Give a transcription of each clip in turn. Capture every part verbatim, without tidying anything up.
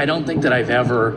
don't think that I've ever,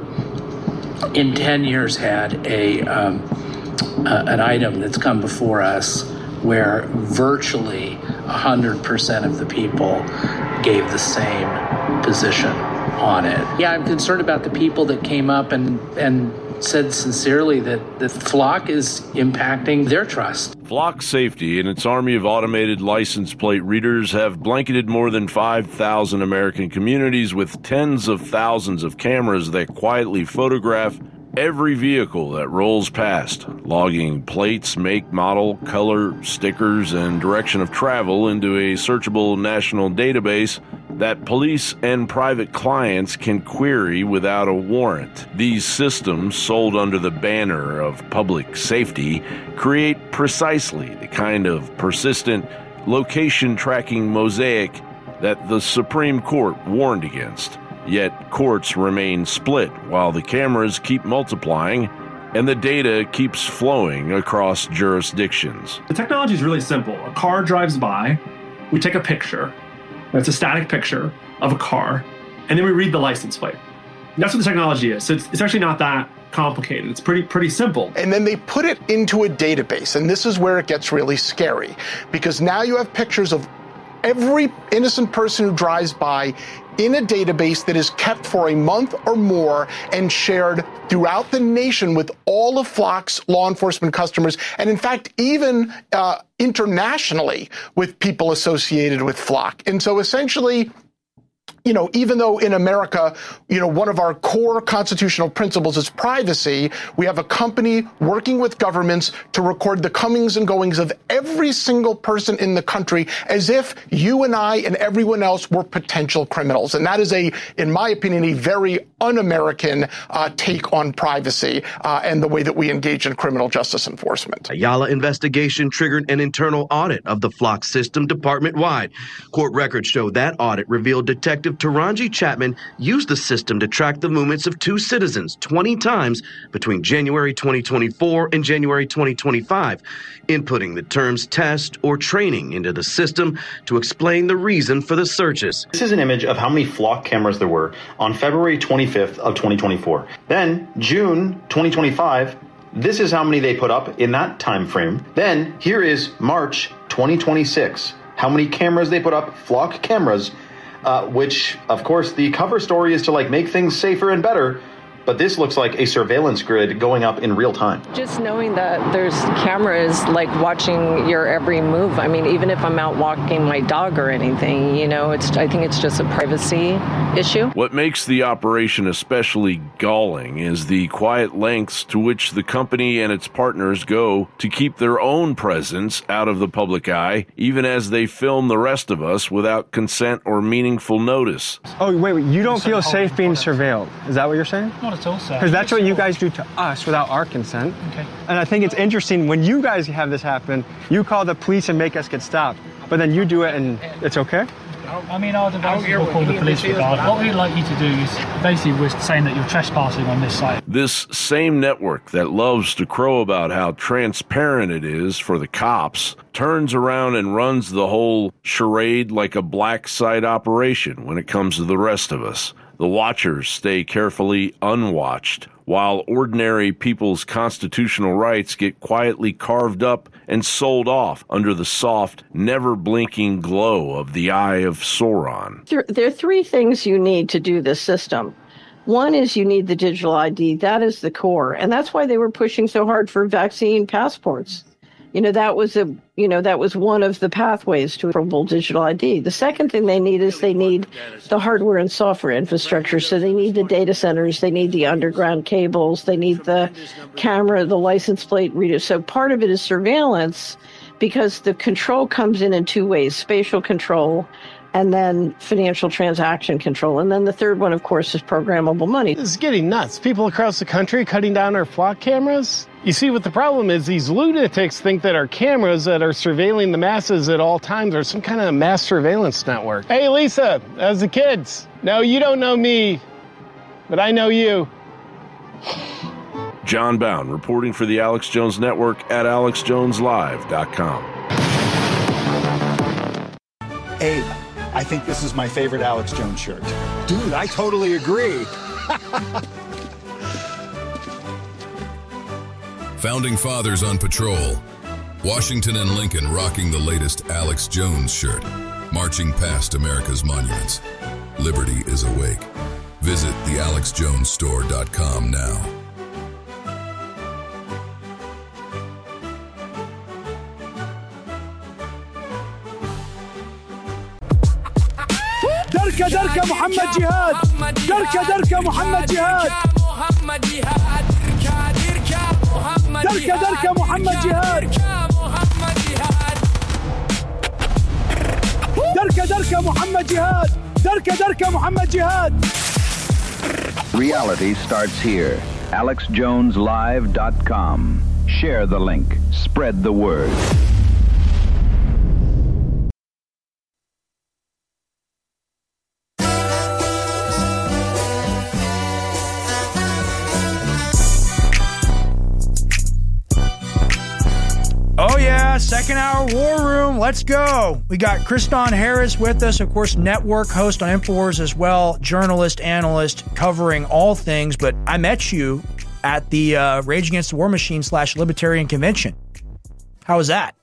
in ten years, had a um, uh, an item that's come before us where virtually one hundred percent of the people gave the same position on it. Yeah, I'm concerned about the people that came up and, and said sincerely that the Flock is impacting their trust. Flock Safety and its army of automated license plate readers have blanketed more than five thousand American communities with tens of thousands of cameras that quietly photograph every vehicle that rolls past, logging plates, make, model, color, stickers, and direction of travel into a searchable national database that police and private clients can query without a warrant. These systems, sold under the banner of public safety, create precisely the kind of persistent location tracking mosaic that the Supreme Court warned against. Yet courts remain split while the cameras keep multiplying and the data keeps flowing across jurisdictions. The technology is really simple. A car drives by, we take a picture, it's a static picture of a car, and then we read the license plate. That's what the technology is. So it's, it's actually not that complicated. It's pretty pretty simple. And then they put it into a database, and this is where it gets really scary, because now you have pictures of every innocent person who drives by in a database that is kept for a month or more and shared throughout the nation with all of Flock's law enforcement customers, and in fact, even uh, internationally with people associated with Flock. And so essentially, you know, even though in America, you know, one of our core constitutional principles is privacy, we have a company working with governments to record the comings and goings of every single person in the country as if you and I and everyone else were potential criminals. And that is a, in my opinion, a very un-American uh, take on privacy uh, and the way that we engage in criminal justice enforcement. Ayala investigation triggered an internal audit of the Flock system department-wide. Court records show that audit revealed Detective Taranji Chapman used the system to track the movements of two citizens twenty times between January twenty twenty-four and January twenty twenty-five, inputting the terms test or training into the system to explain the reason for the searches. This is an image of how many Flock cameras there were on February twenty-fifth of twenty twenty-four. Then June twenty twenty-five, this is how many they put up in that time frame. Then here is March twenty twenty-six, how many cameras they put up, Flock cameras. Uh, which, of course, the cover story is to like make things safer and better. But this looks like a surveillance grid going up in real time. Just knowing that there's cameras like watching your every move. I mean, even if I'm out walking my dog or anything, you know, it's I think it's just a privacy issue. What makes the operation especially galling is the quiet lengths to which the company and its partners go to keep their own presence out of the public eye, even as they film the rest of us without consent or meaningful notice. Oh, wait, wait, you don't feel safe being surveilled. Is that what you're saying? Not at all, sir. Because that's what you guys do to us without our consent. Okay. And I think it's interesting when you guys have this happen, you call the police and make us get stopped, but then you do it and it's okay? I mean, our devices will call the police regard. What we'd like you to do is basically we're saying that you're trespassing on this site. This same network that loves to crow about how transparent it is for the cops turns around and runs the whole charade like a black site operation when it comes to the rest of us. The watchers stay carefully unwatched, while ordinary people's constitutional rights get quietly carved up and sold off under the soft, never-blinking glow of the Eye of Sauron. There, there are three things you need to do this system. One is you need the digital I D. That is the core. And that's why they were pushing so hard for vaccine passports. You know, that was a, you know, that was one of the pathways to a full digital I D. The second thing they need is they need the hardware and software infrastructure. So they need the data centers, they need the underground cables, they need the camera, the license plate reader. So part of it is surveillance because the control comes in in two ways, spatial control and then financial transaction control. And then the third one, of course, is programmable money. This is getting nuts. People across the country cutting down our Flock cameras. You see, what the problem is, these lunatics think that our cameras that are surveilling the masses at all times are some kind of mass surveillance network. Hey, Lisa, how's the kids? No, you don't know me, but I know you. John Bound, reporting for the Alex Jones Network at alex jones live dot com. Abe, I think this is my favorite Alex Jones shirt. Dude, I totally agree. Founding Fathers on patrol. Washington and Lincoln rocking the latest Alex Jones shirt, marching past America's monuments. Liberty is awake. Visit the alex jones store dot com now. دركة دركة محمد جهاد دركة دركة محمد جهاد دركة دركة محمد جهاد دركة دركة محمد جهاد دركة دركة محمد جهاد. Reality starts here. alex jones live dot com. Share the link. Spread the word. Oh yeah, second hour War Room. Let's go. We got Kriston Harris with us, of course, network host on InfoWars as well, journalist, analyst, covering all things. But I met you at the uh, Rage Against the War Machine slash Libertarian Convention. How was that?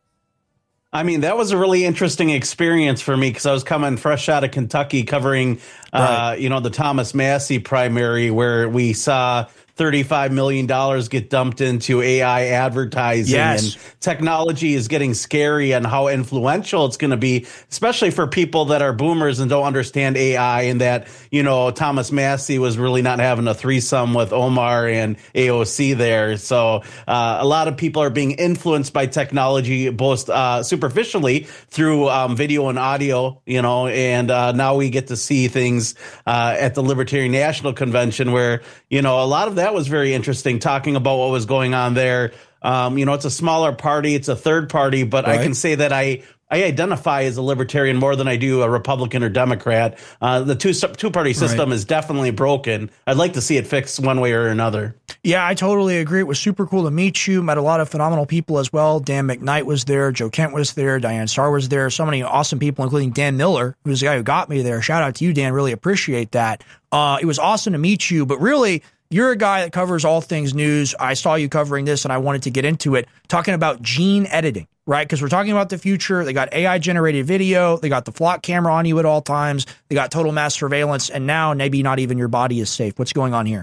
I mean, that was a really interesting experience for me because I was coming fresh out of Kentucky covering, right. uh, you know, the Thomas Massie primary where we saw thirty-five million dollars get dumped into A I advertising. Yes. And technology is getting scary and how influential it's going to be, especially for people that are boomers and don't understand A I, and that, you know, Thomas Massie was really not having a threesome with Omar and A O C there. So uh, a lot of people are being influenced by technology, both uh, superficially through um, video and audio, you know, and uh, now we get to see things uh, at the Libertarian National Convention where, you know, a lot of that was very interesting, talking about what was going on there. Um, you know, it's a smaller party. It's a third party, but right. I can say that I, I identify as a libertarian more than I do a Republican or Democrat. Uh, the two two party system right. is definitely broken. I'd like to see it fixed one way or another. Yeah, I totally agree. It was super cool to meet you. Met a lot of phenomenal people as well. Dan McKnight was there. Joe Kent was there. Diane Starr was there. So many awesome people, including Dan Miller, who's the guy who got me there. Shout out to you, Dan. Really appreciate that. Uh, it was awesome to meet you, but really, you're a guy that covers all things news. I saw you covering this and I wanted to get into it, talking about gene editing, right? Because we're talking about the future. They got A I generated video. They got the flock camera on you at all times. They got total mass surveillance. And now maybe not even your body is safe. What's going on here?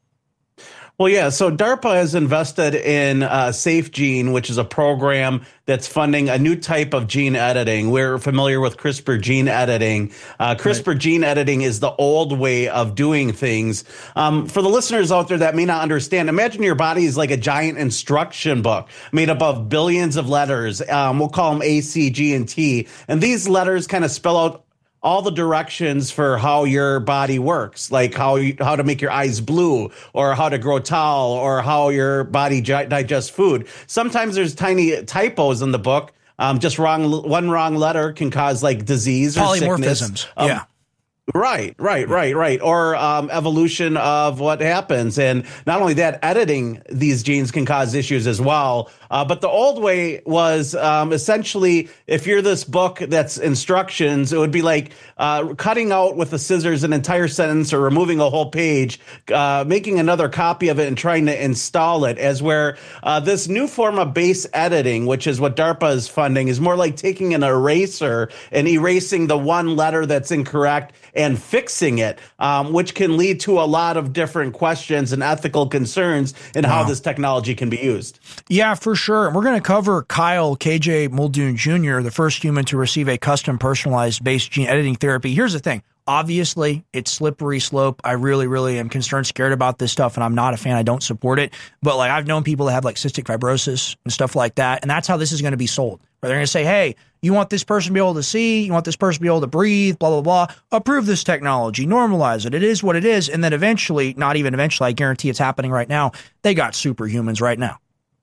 Well, yeah, so DARPA has invested in uh, SafeGene, which is a program that's funding a new type of gene editing. We're familiar with CRISPR gene editing. Uh, CRISPR right. gene editing is the old way of doing things. Um, for the listeners out there that may not understand, imagine your body is like a giant instruction book made up of billions of letters. Um, we'll call them A, C, G, and T. And these letters kind of spell out all the directions for how your body works, like how you, how to make your eyes blue, or how to grow tall, or how your body gi- digests food. Sometimes there's tiny typos in the book. Um, just wrong one wrong letter can cause like disease or polymorphisms. Sickness. Um, yeah. Right, right, right, right. Or um, evolution of what happens. And not only that, editing these genes can cause issues as well. Uh, but the old way was um, essentially, if you're this book that's instructions, it would be like uh, cutting out with the scissors an entire sentence or removing a whole page, uh, making another copy of it and trying to install it. As where uh, this new form of base editing, which is what DARPA is funding, is more like taking an eraser and erasing the one letter that's incorrect and fixing it, um, which can lead to a lot of different questions and ethical concerns in wow. how this technology can be used. Yeah, for sure. And we're going to cover Kyle K J Muldoon Junior, the first human to receive a custom personalized base gene editing therapy. Here's the thing. Obviously, it's slippery slope. I really, really am concerned, scared about this stuff, and I'm not a fan. I don't support it. But like, I've known people that have like cystic fibrosis and stuff like that, and that's how this is going to be sold. Where they're going to say, hey, you want this person to be able to see, you want this person to be able to breathe, blah, blah, blah. Approve this technology, normalize it. It is what it is. And then eventually, not even eventually, I guarantee it's happening right now. They got superhumans right now.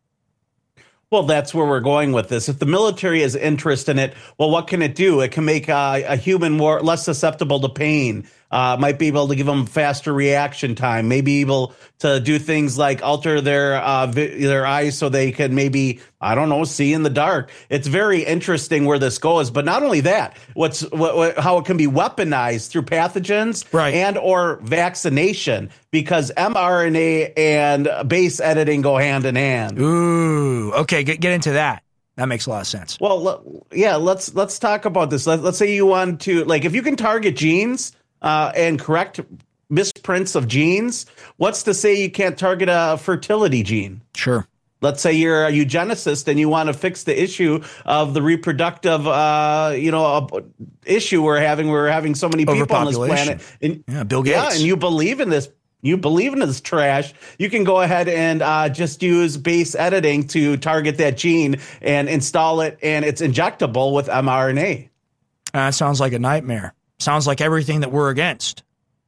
Well, that's where we're going with this. If the military has interest in it, well, what can it do? It can make uh, a human more less susceptible to pain. Uh, might be able to give them faster reaction time, maybe able to do things like alter their uh, vi- their eyes so they can maybe, I don't know, see in the dark. It's very interesting where this goes. But not only that, what's what, what, how it can be weaponized through pathogens right. and or vaccination, because mRNA and base editing go hand in hand. Ooh, okay, get, get into that. That makes a lot of sense. Well, yeah, let's let's talk about this. Let, let's say you want to, like, if you can target genes uh, and correct misprints of genes, what's to say you can't target a fertility gene? Sure. Let's say you're a eugenicist and you want to fix the issue of the reproductive, uh, you know, uh, issue we're having. We're having so many people on this planet. And, yeah, Bill Gates. Yeah, and you believe in this. You believe in this trash, you can go ahead and uh, just use base editing to target that gene and install it, and it's injectable with mRNA. That uh, sounds like a nightmare. Sounds like everything that we're against.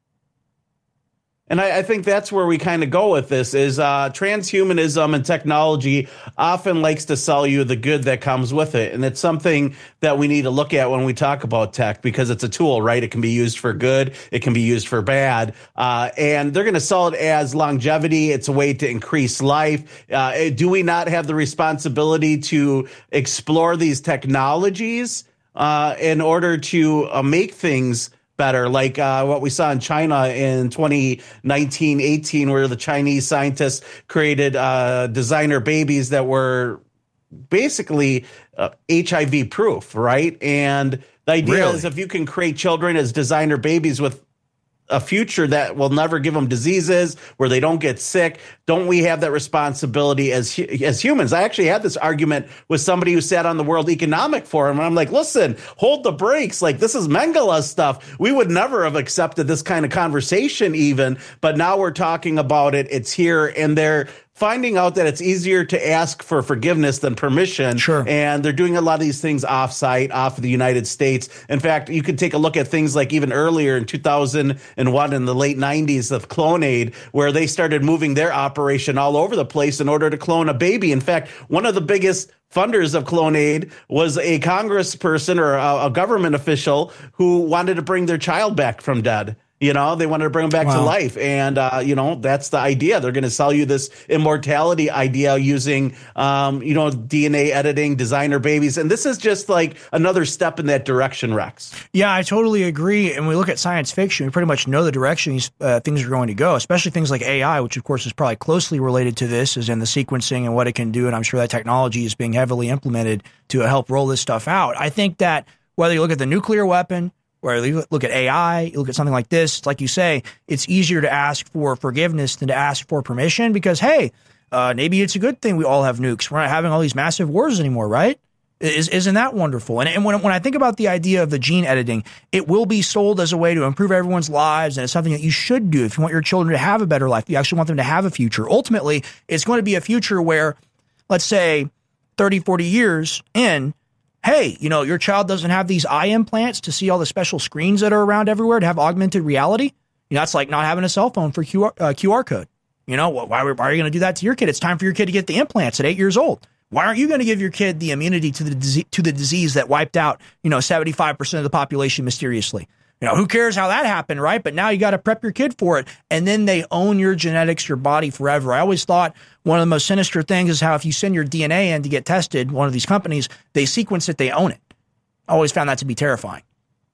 And I, I think that's where we kind of go with this is uh, transhumanism and technology often likes to sell you the good that comes with it. And it's something that we need to look at when we talk about tech, because it's a tool, right? It can be used for good. It can be used for bad. Uh, and they're going to sell it as longevity. It's a way to increase life. Uh, do we not have the responsibility to explore these technologies uh, in order to uh, make things better, like uh, what we saw in China in twenty nineteen eighteen, where the Chinese scientists created uh, designer babies that were basically uh, H I V proof, right? And the idea Really? is if you can create children as designer babies with a future that will never give them diseases, where they don't get sick, don't we have that responsibility as as humans? I actually had this argument with somebody who sat on the World Economic Forum, and I'm like, listen, hold the brakes. Like, this is Mengele stuff. We would never have accepted this kind of conversation even, but now we're talking about it. It's here, and they're finding out that it's easier to ask for forgiveness than permission. Sure. And they're doing a lot of these things off-site, off of the United States. In fact, you could take a look at things like even earlier in two thousand one, in the late nineties, of Clonaid, where they started moving their operation all over the place in order to clone a baby. In fact, one of the biggest funders of Clonaid was a congressperson or a, a government official who wanted to bring their child back from dead. You know, they wanted to bring them back Wow. to life. And, uh, you know, that's the idea. They're going to sell you this immortality idea using, um, you know, D N A editing, designer babies. And this is just like another step in that direction, Rex. Yeah, I totally agree. And we look at science fiction, we pretty much know the direction these uh, things are going to go, especially things like A I, which, of course, is probably closely related to this, is in the sequencing and what it can do. And I'm sure that technology is being heavily implemented to help roll this stuff out. I think that whether you look at the nuclear weapon, where you look at A I, you look at something like this, like you say, it's easier to ask for forgiveness than to ask for permission because, hey, uh, maybe it's a good thing we all have nukes. We're not having all these massive wars anymore, right? Is, isn't that wonderful? And, and when, when I think about the idea of the gene editing, it will be sold as a way to improve everyone's lives, and it's something that you should do if you want your children to have a better life. You actually want them to have a future. Ultimately, it's going to be a future where, let's say, thirty, forty years in, hey, you know, your child doesn't have these eye implants to see all the special screens that are around everywhere to have augmented reality. You know, that's like not having a cell phone for Q R, uh, Q R code. You know, why, why are you going to do that to your kid? It's time for your kid to get the implants at eight years old. Why aren't you going to give your kid the immunity to the disease, to the disease that wiped out, you know, seventy-five percent of the population mysteriously? You know, who cares how that happened, right? But now you got to prep your kid for it. And then they own your genetics, your body forever. I always thought one of the most sinister things is how if you send your D N A in to get tested, one of these companies, they sequence it, they own it. I always found that to be terrifying.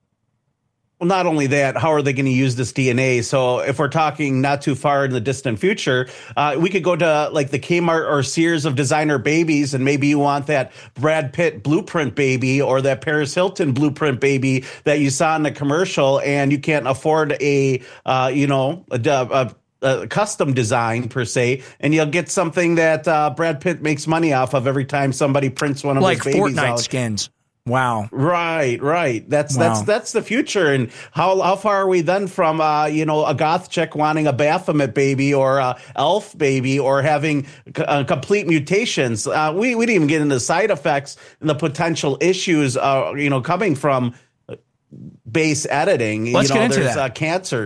Well, not only that, how are they going to use this D N A? So if we're talking not too far in the distant future, uh, we could go to like the Kmart or Sears of designer babies, and maybe you want that Brad Pitt blueprint baby or that Paris Hilton blueprint baby that you saw in the commercial, and you can't afford a, uh, you know, a, a a custom design per se, and you'll get something that uh, Brad Pitt makes money off of every time somebody prints one of like his babies Fortnite out. skins. Wow. Right, right. That's Wow. that's that's the future. And how how far are we then from uh, you know, a goth chick wanting a Baphomet baby or a elf baby or having uh, complete mutations? Uh, we we didn't even get into side effects and the potential issues uh, you know, coming from base editing. Let's you know, get into there's that. Uh, cancer.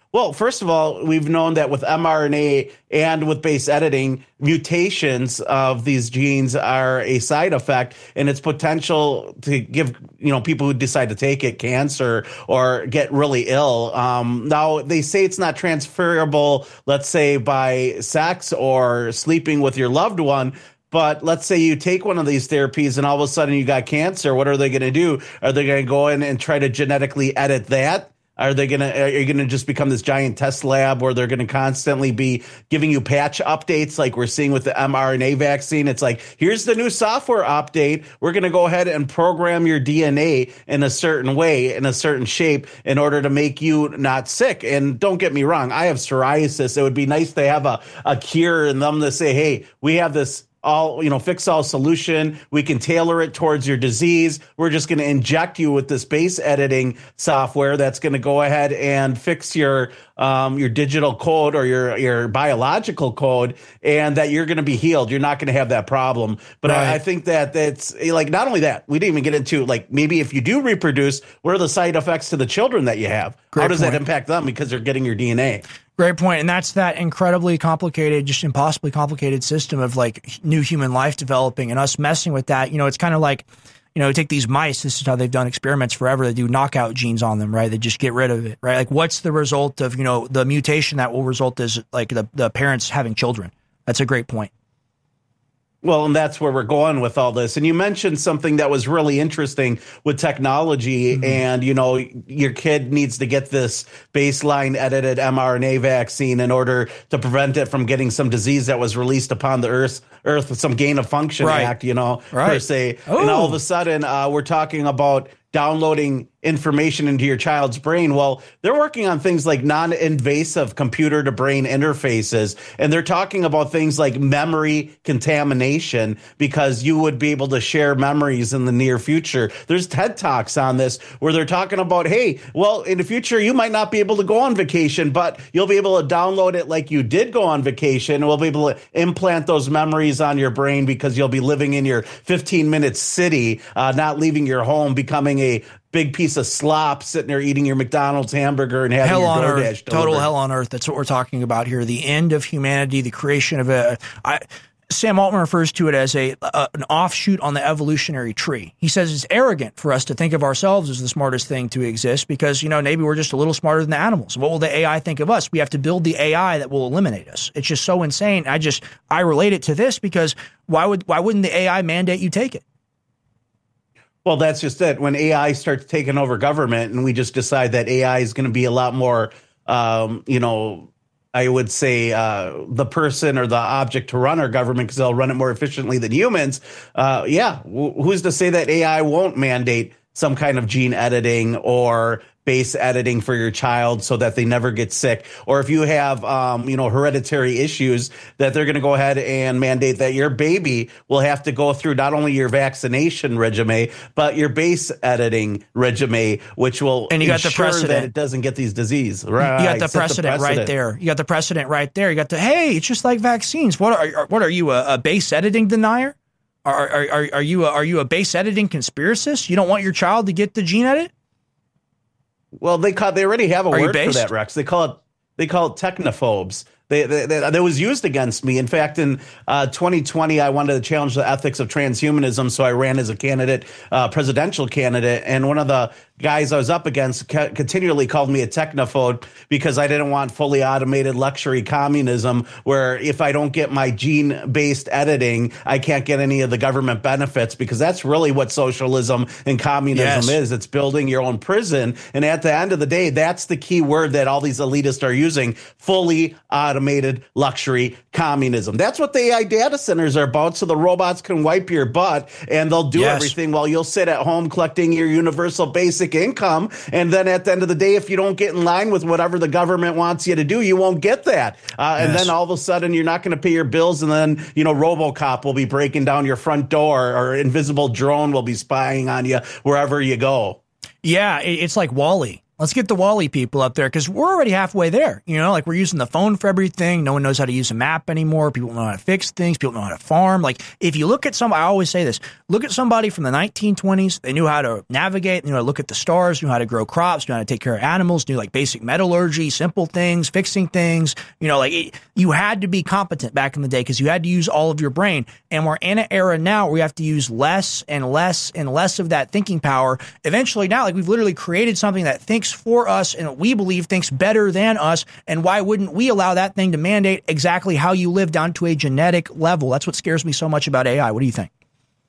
Well, first of all, we've known that with mRNA and with base editing, mutations of these genes are a side effect, and its potential to give, you know, people who decide to take it cancer or get really ill. Um, now, they say it's not transferable, let's say, by sex or sleeping with your loved one. But let's say you take one of these therapies and all of a sudden you got cancer. What are they going to do? Are they going to go in and try to genetically edit that? Are they going to, are you going to just become this giant test lab where they're going to constantly be giving you patch updates like we're seeing with the mRNA vaccine? It's like, here's the new software update. We're going to go ahead and program your D N A in a certain way, in a certain shape, in order to make you not sick. And don't get me wrong, I have psoriasis. It would be nice to have a, a cure and them to say, hey, we have this all, you know, fix all solution. We can tailor it towards your disease. We're just going to inject you with this base editing software that's going to go ahead and fix your um, your digital code or your your biological code, and that you're going to be healed. You're not going to have that problem. But right. I, I think that that's like, not only that, we didn't even get into like, maybe if you do reproduce, what are the side effects to the children that you have? Great How does point. that impact them because they're getting your D N A? Great point. And that's that incredibly complicated, just impossibly complicated system of like new human life developing and us messing with that. You know, it's kind of like, you know, take these mice. This is how they've done experiments forever. They do knockout genes on them, right? They just get rid of it, right? Like, what's the result of, you know, the mutation that will result is like the, the parents having children? That's a great point. Well, and that's where we're going with all this. And you mentioned something that was really interesting with technology. Mm-hmm. And, you know, your kid needs to get this baseline edited mRNA vaccine in order to prevent it from getting some disease that was released upon the earth, earth some gain of function right. act, you know, right. per se. Ooh. And all of a sudden, uh, we're talking about downloading information into your child's brain. Well, they're working on things like non-invasive computer to brain interfaces. And they're talking about things like memory contamination, because you would be able to share memories in the near future. There's TED Talks on this where they're talking about, hey, well, in the future, you might not be able to go on vacation, but you'll be able to download it like you did go on vacation. We'll be able to implant those memories on your brain because you'll be living in your fifteen minute city, uh, not leaving your home, becoming a big piece of slop, sitting there eating your McDonald's hamburger and having hell your on DoorDash earth, delivered. Total hell on earth. That's what we're talking about here. The end of humanity, the creation of a. I, Sam Altman refers to it as a, a an offshoot on the evolutionary tree. He says it's arrogant for us to think of ourselves as the smartest thing to exist because, you know, maybe we're just a little smarter than the animals. What will the A I think of us? We have to build the A I that will eliminate us. It's just so insane. I just I relate it to this because why would why wouldn't the A I mandate you take it? Well, that's just it. When A I starts taking over government and we just decide that A I is going to be a lot more, um, you know, I would say uh, the person or the object to run our government because they'll run it more efficiently than humans. Uh, yeah, who's to say that A I won't mandate some kind of gene editing or base editing for your child so that they never get sick? Or if you have, um, you know, hereditary issues, that they're going to go ahead and mandate that your baby will have to go through not only your vaccination regimen, but your base editing regimen, which will and you got ensure the precedent that it doesn't get these diseases. Right. You got the precedent, the precedent right there. You got the precedent right there. You got the, hey, it's just like vaccines. What are, what are you, a, a base editing denier? Are, are, are, are you a, are you a base editing conspiracist? You don't want your child to get the gene edit? Well, they call, they already have a Are word for that, Rex. They call it they call it technophobes. They, they, they, that was used against me. In fact, in uh, twenty twenty, I wanted to challenge the ethics of transhumanism, so I ran as a candidate, uh, presidential candidate. And one of the guys I was up against ca- continually called me a technophobe because I didn't want fully automated luxury communism where if I don't get my gene-based editing, I can't get any of the government benefits, because that's really what socialism and communism yes. is. It's building your own prison. And at the end of the day, that's the key word that all these elitists are using, fully automated luxury communism. That's what the A I data centers are about, so the robots can wipe your butt and they'll do yes. everything while you'll sit at home collecting your universal basic income. And then at the end of the day, if you don't get in line with whatever the government wants you to do, you won't get that. Uh, yes. And then all of a sudden you're not going to pay your bills. And then, you know, RoboCop will be breaking down your front door, or invisible drone will be spying on you wherever you go. Yeah, it's like WALL-E. Let's get the Wall-E people up there because we're already halfway there. You know, like we're using the phone for everything. No one knows how to use a map anymore. People don't know how to fix things. People don't know how to farm. Like if you look at some, I always say this, look at somebody from the nineteen twenties. They knew how to navigate, knew how to look at the stars, knew how to grow crops, knew how to take care of animals, knew like basic metallurgy, simple things, fixing things. You know, like it, you had to be competent back in the day because you had to use all of your brain. And we're in an era now where we have to use less and less and less of that thinking power. Eventually now, like we've literally created something that thinks for us and we believe thinks better than us. And why wouldn't we allow that thing to mandate exactly how you live down to a genetic level? That's what scares me so much about A I. What do you think?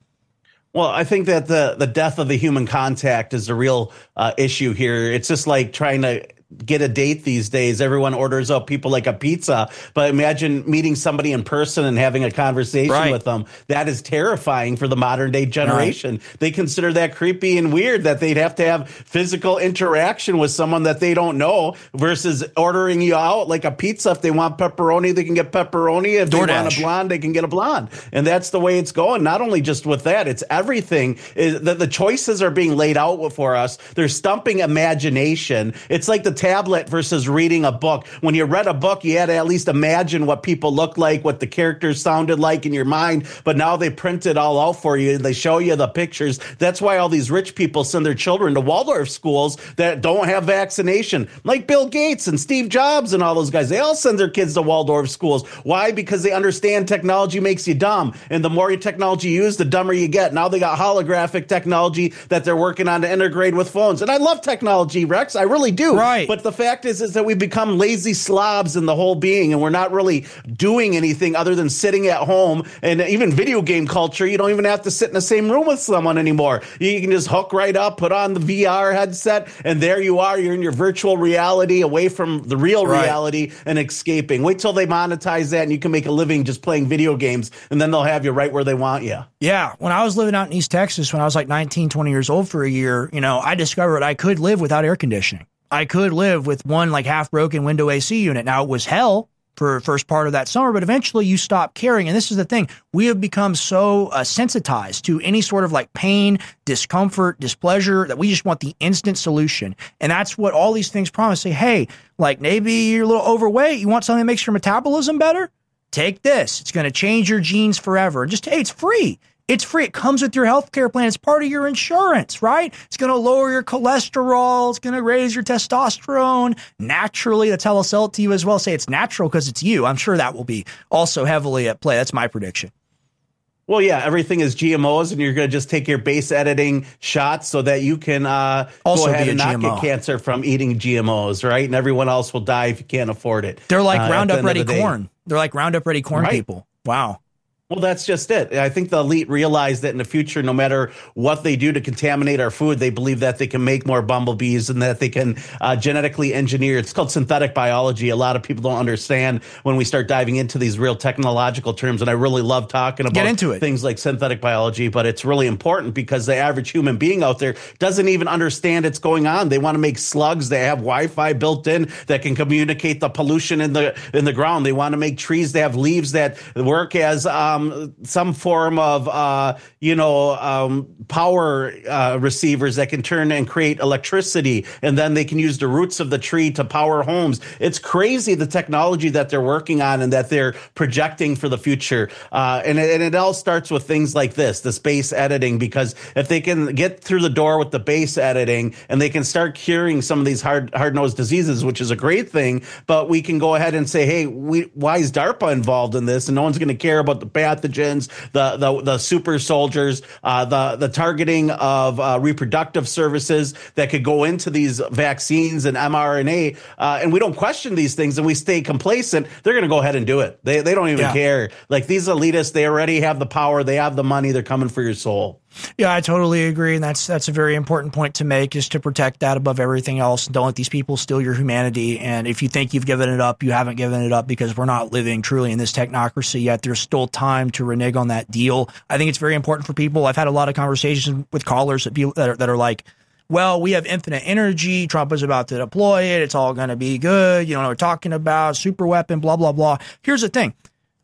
Well, I think that the, the death of the human contact is the real uh, issue here. It's just like trying to get a date these days. Everyone orders up people like a pizza, but imagine meeting somebody in person and having a conversation right. with them. That is terrifying for the modern day generation. Right. They consider that creepy and weird that they'd have to have physical interaction with someone that they don't know versus ordering you out like a pizza. If they want pepperoni, they can get pepperoni. If DoorDash. They want a blonde, they can get a blonde. And that's the way it's going. Not only just with that, it's everything. The, the choices are being laid out for us. They're stumping imagination. It's like the tablet versus reading a book. When you read a book, you had to at least imagine what people looked like, what the characters sounded like in your mind. But now they print it all out for you. They show you the pictures. That's why all these rich people send their children to Waldorf schools that don't have vaccination, like Bill Gates and Steve Jobs and all those guys. They all send their kids to Waldorf schools. Why? Because they understand technology makes you dumb. And the more technology you use, the dumber you get. Now they got holographic technology that they're working on to integrate with phones. And I love technology, Rex. I really do. Right. But the fact is, is that we become lazy slobs in the whole being, and we're not really doing anything other than sitting at home. And even video game culture, you don't even have to sit in the same room with someone anymore. You can just hook right up, put on the V R headset, and there you are. You're in your virtual reality away from the real right. reality and escaping. Wait till they monetize that and you can make a living just playing video games, and then they'll have you right where they want you. Yeah. When I was living out in East Texas, when I was like nineteen, twenty years old for a year, you know, I discovered I could live without air conditioning. I could live with one like half broken window A C unit. Now it was hell for the first part of that summer, but eventually you stop caring. And this is the thing. We have become so uh, sensitized to any sort of like pain, discomfort, displeasure that we just want the instant solution. And that's what all these things promise. Say, hey, like maybe you're a little overweight. You want something that makes your metabolism better? Take this. It's going to change your genes forever. Just, hey, it's free. It's free. It comes with your healthcare plan. It's part of your insurance, right? It's going to lower your cholesterol. It's going to raise your testosterone naturally. That's how they'll sell it to you as well. Say it's natural because it's you. I'm sure that will be also heavily at play. That's my prediction. Well, yeah, everything is G M Os, and you're going to just take your base editing shots so that you can uh, also go ahead and not G M O. get cancer from eating G M Os, right? And everyone else will die if you can't afford it. They're like uh, Roundup Ready the corn. They're like Roundup Ready corn right. people. Wow. Well, that's just it. I think the elite realize that in the future, no matter what they do to contaminate our food, they believe that they can make more bumblebees and that they can uh, genetically engineer. It's called synthetic biology. A lot of people don't understand when we start diving into these real technological terms. And I really love talking about Get into it. things like synthetic biology, but it's really important because the average human being out there doesn't even understand it's going on. They want to make slugs that have Wi-Fi built in that can communicate the pollution in the in the ground. They want to make trees that have leaves that work as um, some form of, uh, you know, um, power uh, receivers that can turn and create electricity. And then they can use the roots of the tree to power homes. It's crazy the technology that they're working on and that they're projecting for the future. Uh, and, it, and it all starts with things like this, this base editing, because if they can get through the door with the base editing and they can start curing some of these hard, hard-nosed diseases, which is a great thing, but we can go ahead and say, hey, we, why is DARPA involved in this? And no one's going to care about the pathogens, the the, the super soldiers, uh, the the targeting of uh, reproductive services that could go into these vaccines and mRNA, uh, and we don't question these things and we stay complacent. They're going to go ahead and do it. They they don't even yeah. care. Like these elitists, they already have the power. They have the money. They're coming for your soul. Yeah, I totally agree, and that's that's a very important point to make, is to protect that above everything else. Don't let these people steal your humanity, and if you think you've given it up, you haven't given it up, because we're not living truly in this technocracy yet. There's still time to renege on that deal. I think it's very important for people. I've had a lot of conversations with callers that, people, that, are, that are like, well, we have infinite energy. Trump is about to deploy it. It's all going to be good. You know what we're talking about, super weapon, blah, blah, blah. Here's the thing.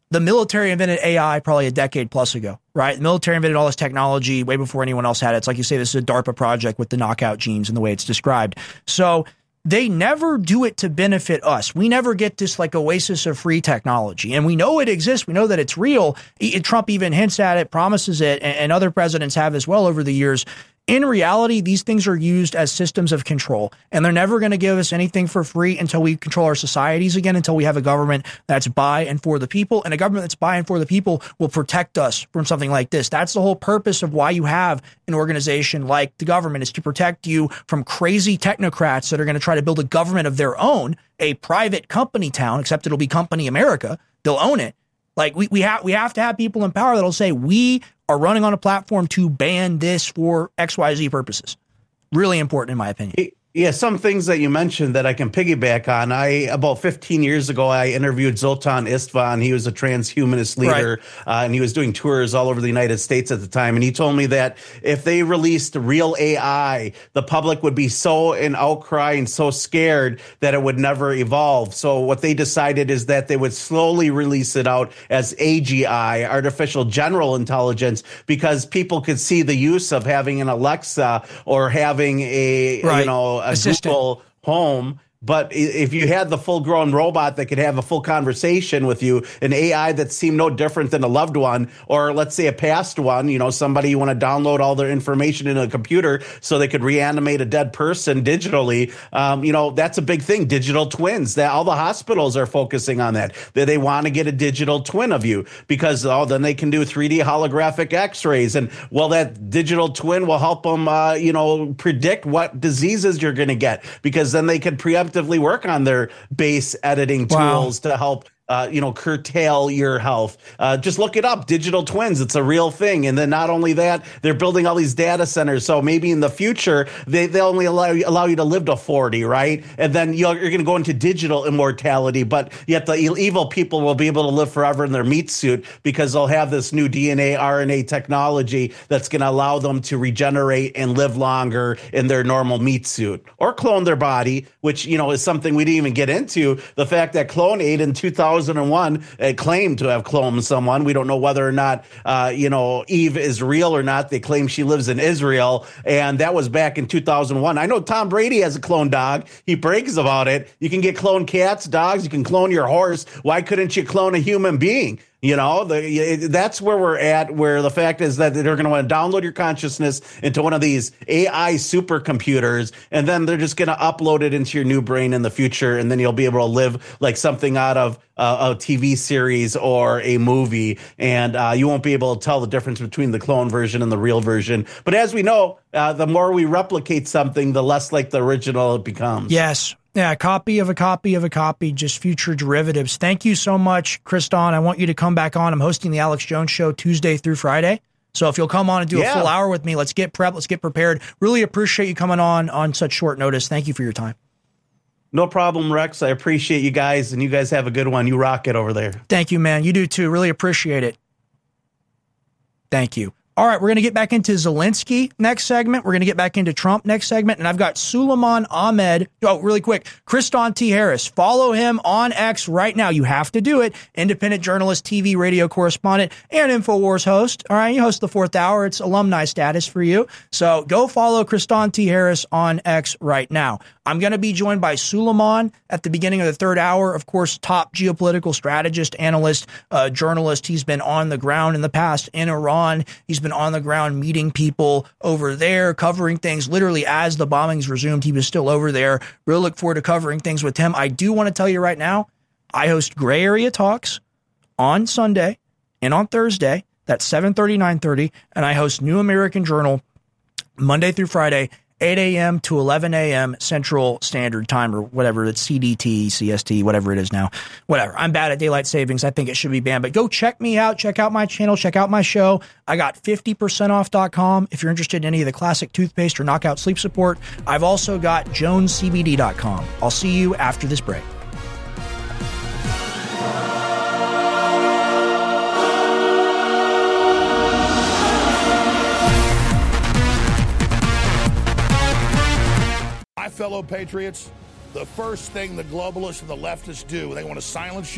the military invented A I probably a decade plus ago, right? The military invented all this technology way before anyone else had it. It's like you say, this is a DARPA project with the knockout genes and the way it's described. So they never do it to benefit us. We never get this like oasis of free technology. And we know it exists. We know that it's real. Trump even hints at it, promises it, and other presidents have as well over the years. In reality, these things are used as systems of control, and they're never going to give us anything for free until we control our societies again, until we have a government that's by and for the people, and a government that's by and for the people will protect us from something like this. That's the whole purpose of why you have an organization like the government, is to protect you from crazy technocrats that are going to try to build a government of their own, a private company town, except it'll be Company America. They'll own it. Like we we have we have to have people in power that'll say we are running on a platform to ban this for X Y Z purposes. Really important, in my opinion. Yeah, some things that you mentioned that I can piggyback on. I about fifteen years ago, I interviewed Zoltan Istvan. He was a transhumanist leader, right. uh, and he was doing tours all over the United States at the time. And he told me that if they released real A I, the public would be so in outcry and so scared that it would never evolve. So what they decided is that they would slowly release it out as A G I, artificial general intelligence, because people could see the use of having an Alexa or having a, right. you know, a Assistant. Google Home. But if you had the full-grown robot that could have a full conversation with you, an A I that seemed no different than a loved one, or let's say a past one, you know, somebody you want to download all their information in a computer so they could reanimate a dead person digitally, um, you know, that's a big thing. Digital twins. That all the hospitals are focusing on that. They, they want to get a digital twin of you because oh, then they can do three D holographic X-rays, and well, that digital twin will help them, uh, you know, predict what diseases you're going to get, because then they could preempt work on their base editing tools wow. to help Uh, you know, curtail your health. Uh, just look it up. Digital twins. It's a real thing. And then not only that, they're building all these data centers. So maybe in the future, they, they only allow you, allow you to live to forty, right? And then you're, you're going to go into digital immortality, but yet the evil people will be able to live forever in their meat suit because they'll have this new D N A, R N A technology that's going to allow them to regenerate and live longer in their normal meat suit, or clone their body, which, you know, is something we didn't even get into. The fact that Clone-Aid in two thousand one uh, claimed to have cloned someone. We don't know whether or not, uh, you know, Eve is real or not. They claim she lives in Israel, and that was back in two thousand one. I know Tom Brady has a clone dog. He brags about it. You can get clone cats, dogs. You can clone your horse. Why couldn't you clone a human being? You know, the, that's where we're at, where the fact is that they're going to want to download your consciousness into one of these A I supercomputers, and then they're just going to upload it into your new brain in the future, and then you'll be able to live like something out of uh, a T V series or a movie, and uh, you won't be able to tell the difference between the clone version and the real version. But as we know, uh, the more we replicate something, the less like the original it becomes. Yes. Yeah, a copy of a copy of a copy, just future derivatives. Thank you so much, Kriston. I want you to come back on. I'm hosting the Alex Jones Show Tuesday through Friday. So if you'll come on and do yeah. a full hour with me, let's get prepped, let's get prepared. Really appreciate you coming on on such short notice. Thank you for your time. No problem, Rex. I appreciate you guys, and you guys have a good one. You rock it over there. Thank you, man. You do too. Really appreciate it. Thank you. All right, we're going to get back into Zelensky next segment. We're going to get back into Trump next segment. And I've got Suleiman Ahmed. Oh, really quick. Kriston T. Harris. Follow him on X right now. You have to do it. Independent journalist, T V, radio correspondent, and InfoWars host. All right, you host the fourth hour. It's alumni status for you. So go follow Kriston T. Harris on X right now. I'm going to be joined by Suleiman at the beginning of the third hour. Of course, top geopolitical strategist, analyst, uh, journalist. He's been on the ground in the past in Iran. He's been on the ground meeting people over there, covering things literally as the bombings resumed. He was still over there. Really look forward to covering things with him. I do want to tell you right now, I host Gray Area Talks on Sunday and on Thursday. That's seven thirty, nine thirty. And I host New American Journal Monday through Friday, eight a.m. to eleven a.m. Central Standard Time, or whatever. It's C D T, C S T, whatever it is now. Whatever. I'm bad at daylight savings. I think it should be banned. But go check me out. Check out my channel. Check out my show. I got fifty percent off dot com if you're interested in any of the classic toothpaste or knockout sleep support. I've also got jones c b d dot com. I'll see you after this break. Fellow patriots, the first thing the globalists and the leftists do when they want to silence you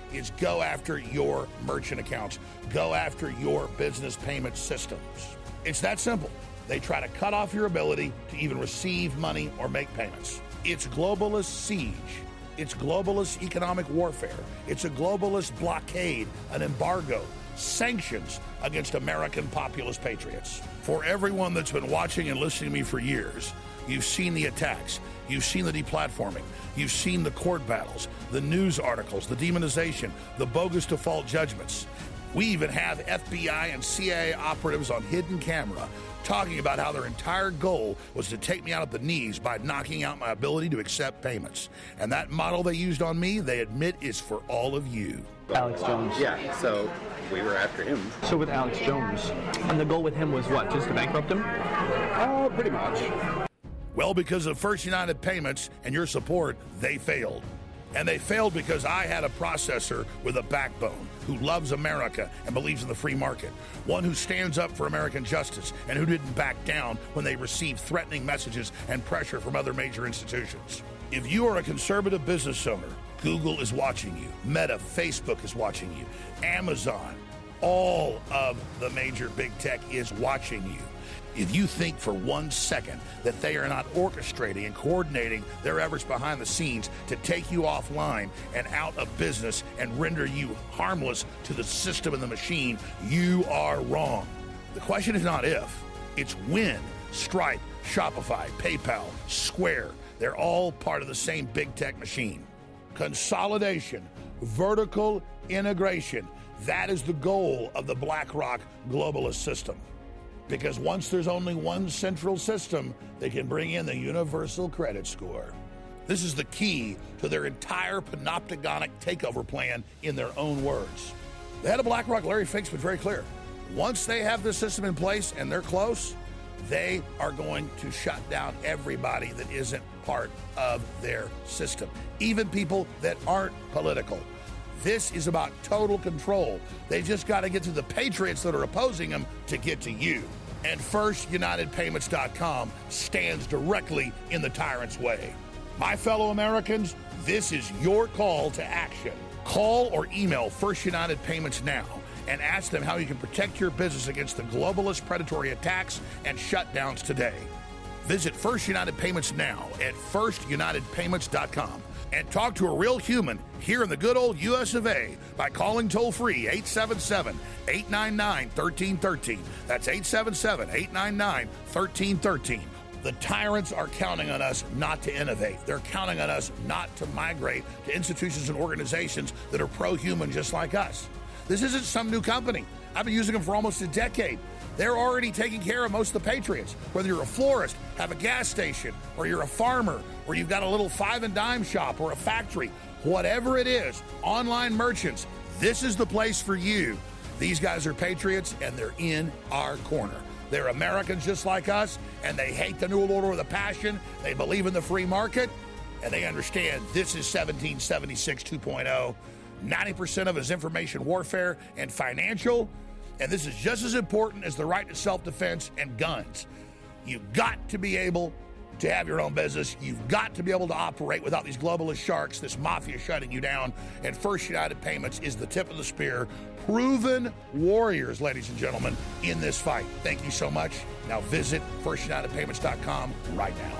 is go after your merchant accounts. Go after your business payment systems. It's that simple. They try to cut off your ability to even receive money or make payments. It's globalist siege. It's globalist economic warfare. It's a globalist blockade, an embargo, sanctions against American populist patriots. For everyone that's been watching and listening to me for years, you've seen the attacks. You've seen the deplatforming. You've seen the court battles, the news articles, the demonization, the bogus default judgments. We even have F B I and C I A operatives on hidden camera talking about how their entire goal was to take me out at the knees by knocking out my ability to accept payments. And that model they used on me, they admit, is for all of you. Alex Jones. Yeah, so we were after him. So with Alex Jones, and the goal with him was what, just to bankrupt him? Oh, pretty much. Well, because of First United Payments and your support, they failed. And they failed because I had a processor with a backbone who loves America and believes in the free market. One who stands up for American justice and who didn't back down when they received threatening messages and pressure from other major institutions. If you are a conservative business owner, Google is watching you. Meta, Facebook is watching you. Amazon, all of the major big tech is watching you. If you think for one second that they are not orchestrating and coordinating their efforts behind the scenes to take you offline and out of business and render you harmless to the system and the machine, you are wrong. The question is not if, it's when. Stripe, Shopify, PayPal, Square, they're all part of the same big tech machine. Consolidation, vertical integration, that is the goal of the BlackRock globalist system. Because once there's only one central system, they can bring in the universal credit score. This is the key to their entire panopticonic takeover plan in their own words. The head of BlackRock, Larry Fink's been very clear. Once they have this system in place and they're close, they are going to shut down everybody that isn't part of their system, even people that aren't political. This is about total control. They just got to get to the patriots that are opposing them to get to you. And First United Payments dot com stands directly in the tyrant's way. My fellow Americans, this is your call to action. Call or email First United Payments now and ask them how you can protect your business against the globalist predatory attacks and shutdowns today. Visit First United Payments now at First United Payments dot com. And talk to a real human here in the good old U S of A by calling toll-free eight seven seven, eight nine nine, one three one three. That's eight seven seven, eight nine nine, one three one three. The tyrants are counting on us not to innovate. They're counting on us not to migrate to institutions and organizations that are pro-human just like us. This isn't some new company. I've been using them for almost a decade. They're already taking care of most of the patriots. Whether you're a florist, have a gas station, or you're a farmer, or you've got a little five and dime shop or a factory, whatever it is, online merchants, this is the place for you. These guys are patriots and they're in our corner. They're Americans just like us, and they hate the New World Order with a passion. They believe in the free market, and they understand this is seventeen seventy-six two point oh. ninety percent of it is information warfare and financial. And this is just as important as the right to self-defense and guns. You've got to be able to have your own business. You've got to be able to operate without these globalist sharks, this mafia shutting you down. And First United Payments is the tip of the spear. Proven warriors, ladies and gentlemen, in this fight. Thank you so much. Now visit First United Payments dot com right now.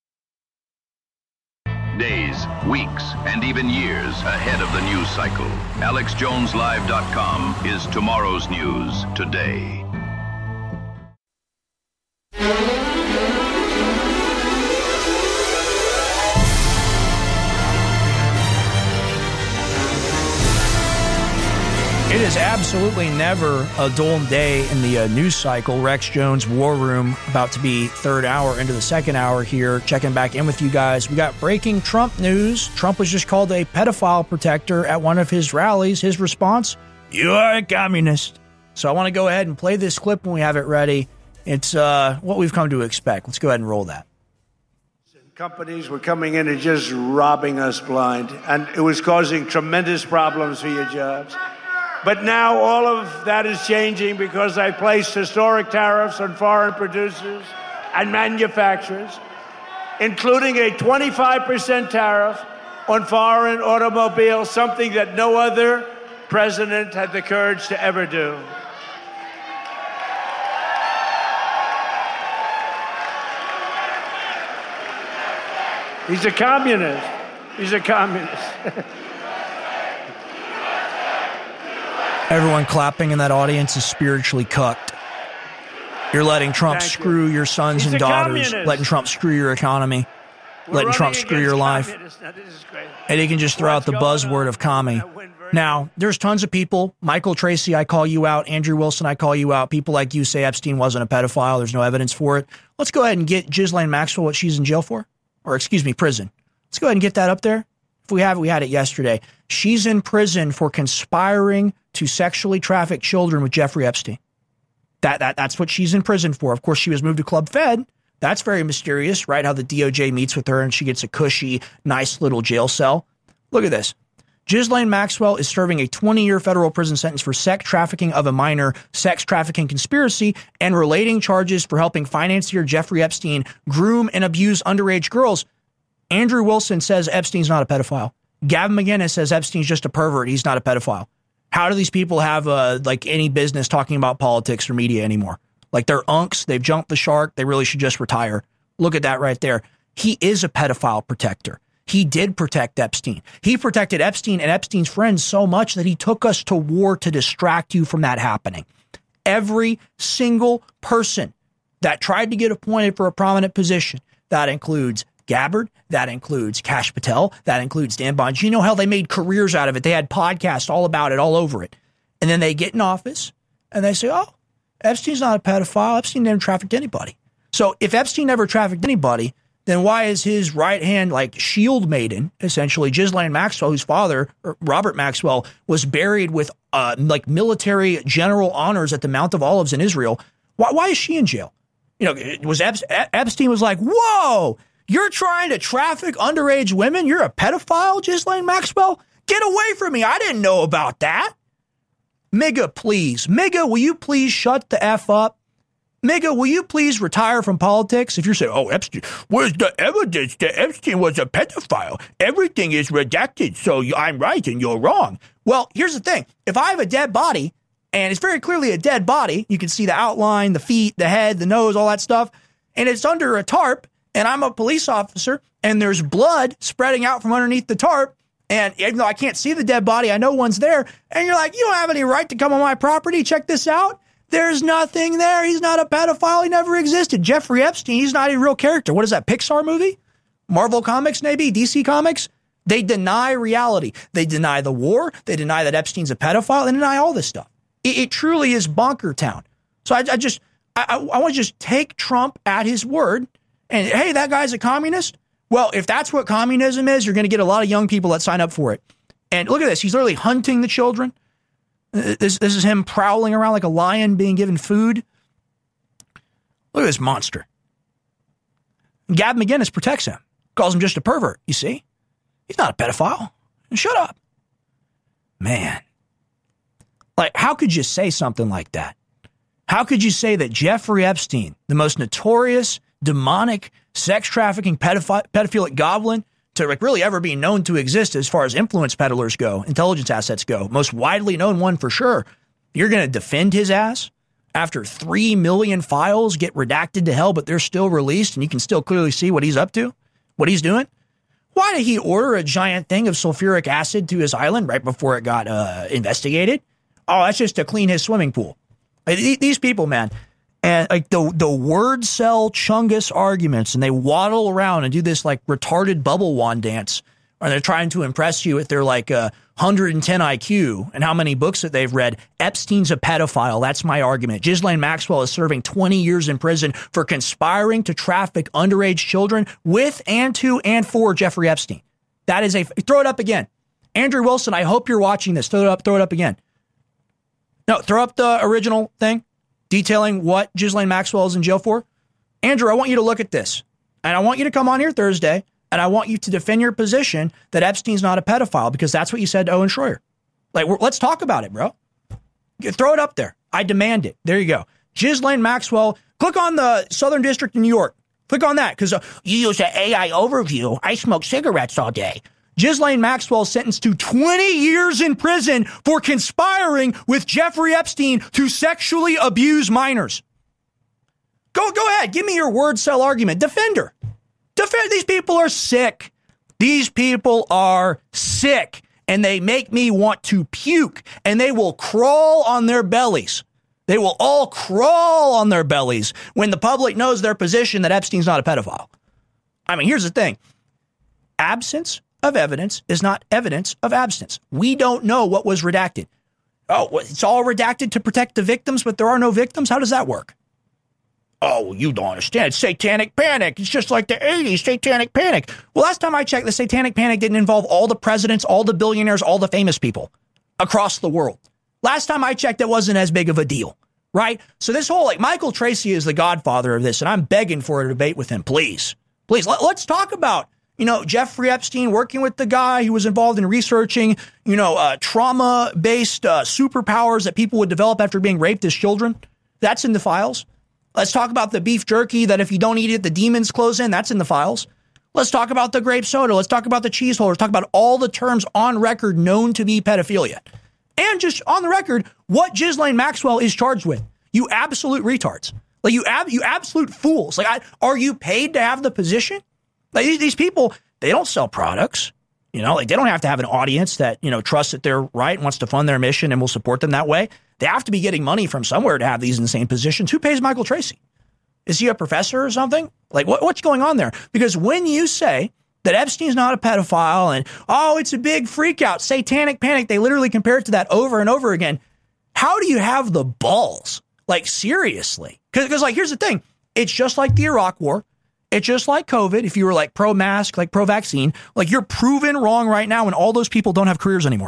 Days, weeks, and even years ahead of the news cycle. Alex Jones Live dot com is tomorrow's news today. It is absolutely never a dull day in the uh, news cycle. Rex Jones War Room about to be third hour into the second hour here, checking back in with you guys. We got breaking Trump news. Trump was just called a pedophile protector at one of his rallies. His response, "You are a communist." So I want to go ahead and play this clip when we have it ready. It's uh, what we've come to expect. Let's go ahead and roll that. Companies were coming in and just robbing us blind, and it was causing tremendous problems for your jobs. But now all of that is changing because I placed historic tariffs on foreign producers and manufacturers, including a twenty-five percent tariff on foreign automobiles, something that no other president had the courage to ever do. He's a communist. He's a communist. Everyone clapping in that audience is spiritually cucked. You're letting Trump Thank screw you. your sons He's and a daughters, communist. letting Trump screw your economy, We're letting Trump running screw your against life. communists. Now, this is great. And he can just throw out the buzzword of commie. Now, there's tons of people. Michael Tracy, I call you out. Andrew Wilson, I call you out. People like you say Epstein wasn't a pedophile. There's no evidence for it. Let's go ahead and get Ghislaine Maxwell what she's in jail for. Or, excuse me, prison. Let's go ahead and get that up there. If we have it, we had it yesterday. She's in prison for conspiring to sexually traffic children with Jeffrey Epstein. That, that That's what she's in prison for. Of course, she was moved to Club Fed. That's very mysterious, right? How the D O J meets with her and she gets a cushy, nice little jail cell. Look at this. Ghislaine Maxwell is serving a twenty-year federal prison sentence for sex trafficking of a minor, sex trafficking conspiracy, and relating charges for helping financier Jeffrey Epstein groom and abuse underage girls. Andrew Wilson says Epstein's not a pedophile. Gavin McInnes says Epstein's just a pervert. He's not a pedophile. How do these people have uh, like any business talking about politics or media anymore? Like they're unks. They've jumped the shark. They really should just retire. Look at that right there. He is a pedophile protector. He did protect Epstein. He protected Epstein and Epstein's friends so much that he took us to war to distract you from that happening. Every single person that tried to get appointed for a prominent position, that includes Gabbard, that includes Kash Patel, that includes Dan Bongino. Hell, they made careers out of it. They had podcasts all about it, all over it. And then they get in office and they say, oh, Epstein's not a pedophile. Epstein never trafficked anybody. So if Epstein never trafficked anybody, then why is his right hand like shield maiden, essentially Ghislaine Maxwell, whose father, Robert Maxwell, was buried with uh, like military general honors at the Mount of Olives in Israel? Why, why is she in jail? You know, it was Ep- Epstein was like, whoa, you're trying to traffic underage women? You're a pedophile, Ghislaine Maxwell? Get away from me. I didn't know about that. Miga, please. Miga, will you please shut the F up? Miga, will you please retire from politics? If you're saying, oh, Epstein, where's the evidence that Epstein was a pedophile? Everything is redacted, so I'm right and you're wrong. Well, here's the thing. If I have a dead body, and it's very clearly a dead body, you can see the outline, the feet, the head, the nose, all that stuff, and it's under a tarp, and I'm a police officer, and there's blood spreading out from underneath the tarp, and even though I can't see the dead body, I know one's there, and you're like, you don't have any right to come on my property, check this out. There's nothing there. He's not a pedophile. He never existed. Jeffrey Epstein, he's not a real character. What is that, Pixar movie? Marvel Comics, maybe? D C Comics? They deny reality. They deny the war. They deny that Epstein's a pedophile. They deny all this stuff. It, it truly is bonker town. So I, I just, I, I, I want to just take Trump at his word. And, hey, that guy's a communist. Well, if that's what communism is, you're going to get a lot of young people that sign up for it. And look at this. He's literally hunting the children. This, this is him prowling around like a lion being given food. Look at this monster. Gab McInnes protects him. Calls him just a pervert, you see? He's not a pedophile. Shut up. Man. Like, how could you say something like that? How could you say that Jeffrey Epstein, the most notorious, demonic, sex trafficking, pedophi- pedophilic goblin to really ever be known to exist as far as influence peddlers go, intelligence assets go, most widely known one for sure, you're going to defend his ass after three million files get redacted to hell, but they're still released and you can still clearly see what he's up to, what he's doing? Why did he order a giant thing of sulfuric acid to his island right before it got uh, investigated? Oh, that's just to clean his swimming pool. These people, man, and like the the word cell Chungus arguments, and they waddle around and do this like retarded bubble wand dance, and they're trying to impress you with their like uh, one hundred ten I Q and how many books that they've read. Epstein's a pedophile. That's my argument. Ghislaine Maxwell is serving twenty years in prison for conspiring to traffic underage children with and to and for Jeffrey Epstein. That is a throw it up again. Andrew Wilson, I hope you're watching this. Throw it up. Throw it up again. No, throw up the original thing detailing what Ghislaine Maxwell is in jail for. Andrew, I want you to look at this. And I want you to come on here Thursday, and I want you to defend your position that Epstein's not a pedophile, because that's what you said to Owen Schroyer. Like, we're, let's talk about it, bro. Throw it up there. I demand it. There you go. Ghislaine Maxwell. Click on the Southern District of New York. Click on that, because uh, you use an A I overview. I smoke cigarettes all day. Ghislaine Maxwell sentenced to twenty years in prison for conspiring with Jeffrey Epstein to sexually abuse minors. Go, go ahead. Give me your word cell argument. Defend her. Defend. These people are sick. These people are sick, and they make me want to puke, and they will crawl on their bellies. They will all crawl on their bellies when the public knows their position that Epstein's not a pedophile. I mean, here's the thing. Absence of evidence is not evidence of absence. We don't know what was redacted. Oh, it's all redacted to protect the victims, but there are no victims? How does that work? Oh, you don't understand. It's satanic panic. It's just like the eighties, satanic panic. Well, last time I checked, the satanic panic didn't involve all the presidents, all the billionaires, all the famous people across the world. Last time I checked, it wasn't as big of a deal, right? So this whole, like, Michael Tracy is the godfather of this, and I'm begging for a debate with him. Please, please, let, let's talk about, you know, Jeffrey Epstein working with the guy who was involved in researching, you know, uh, trauma-based uh, superpowers that people would develop after being raped as children. That's in the files. Let's talk about the beef jerky that if you don't eat it, the demons close in. That's in the files. Let's talk about the grape soda. Let's talk about the cheese holder. Let's talk about all the terms on record known to be pedophilia. And just on the record, what Ghislaine Maxwell is charged with. You absolute retards. Like, you ab- you absolute fools. Like, I, are you paid to have the position? Like, these, these people, they don't sell products. You know, like, they don't have to have an audience that, you know, trusts that they're right and wants to fund their mission and will support them that way. They have to be getting money from somewhere to have these insane positions. Who pays Michael Tracy? Is he a professor or something? Like, what, what's going on there? Because when you say that Epstein's not a pedophile and, oh, it's a big freak out, satanic panic, they literally compare it to that over and over again. How do you have the balls? Like, seriously? Because, like, here's the thing. It's just like the Iraq War. It's just like COVID. If you were, like, pro-mask, like pro-vaccine, like, you're proven wrong right now, and all those people don't have careers anymore.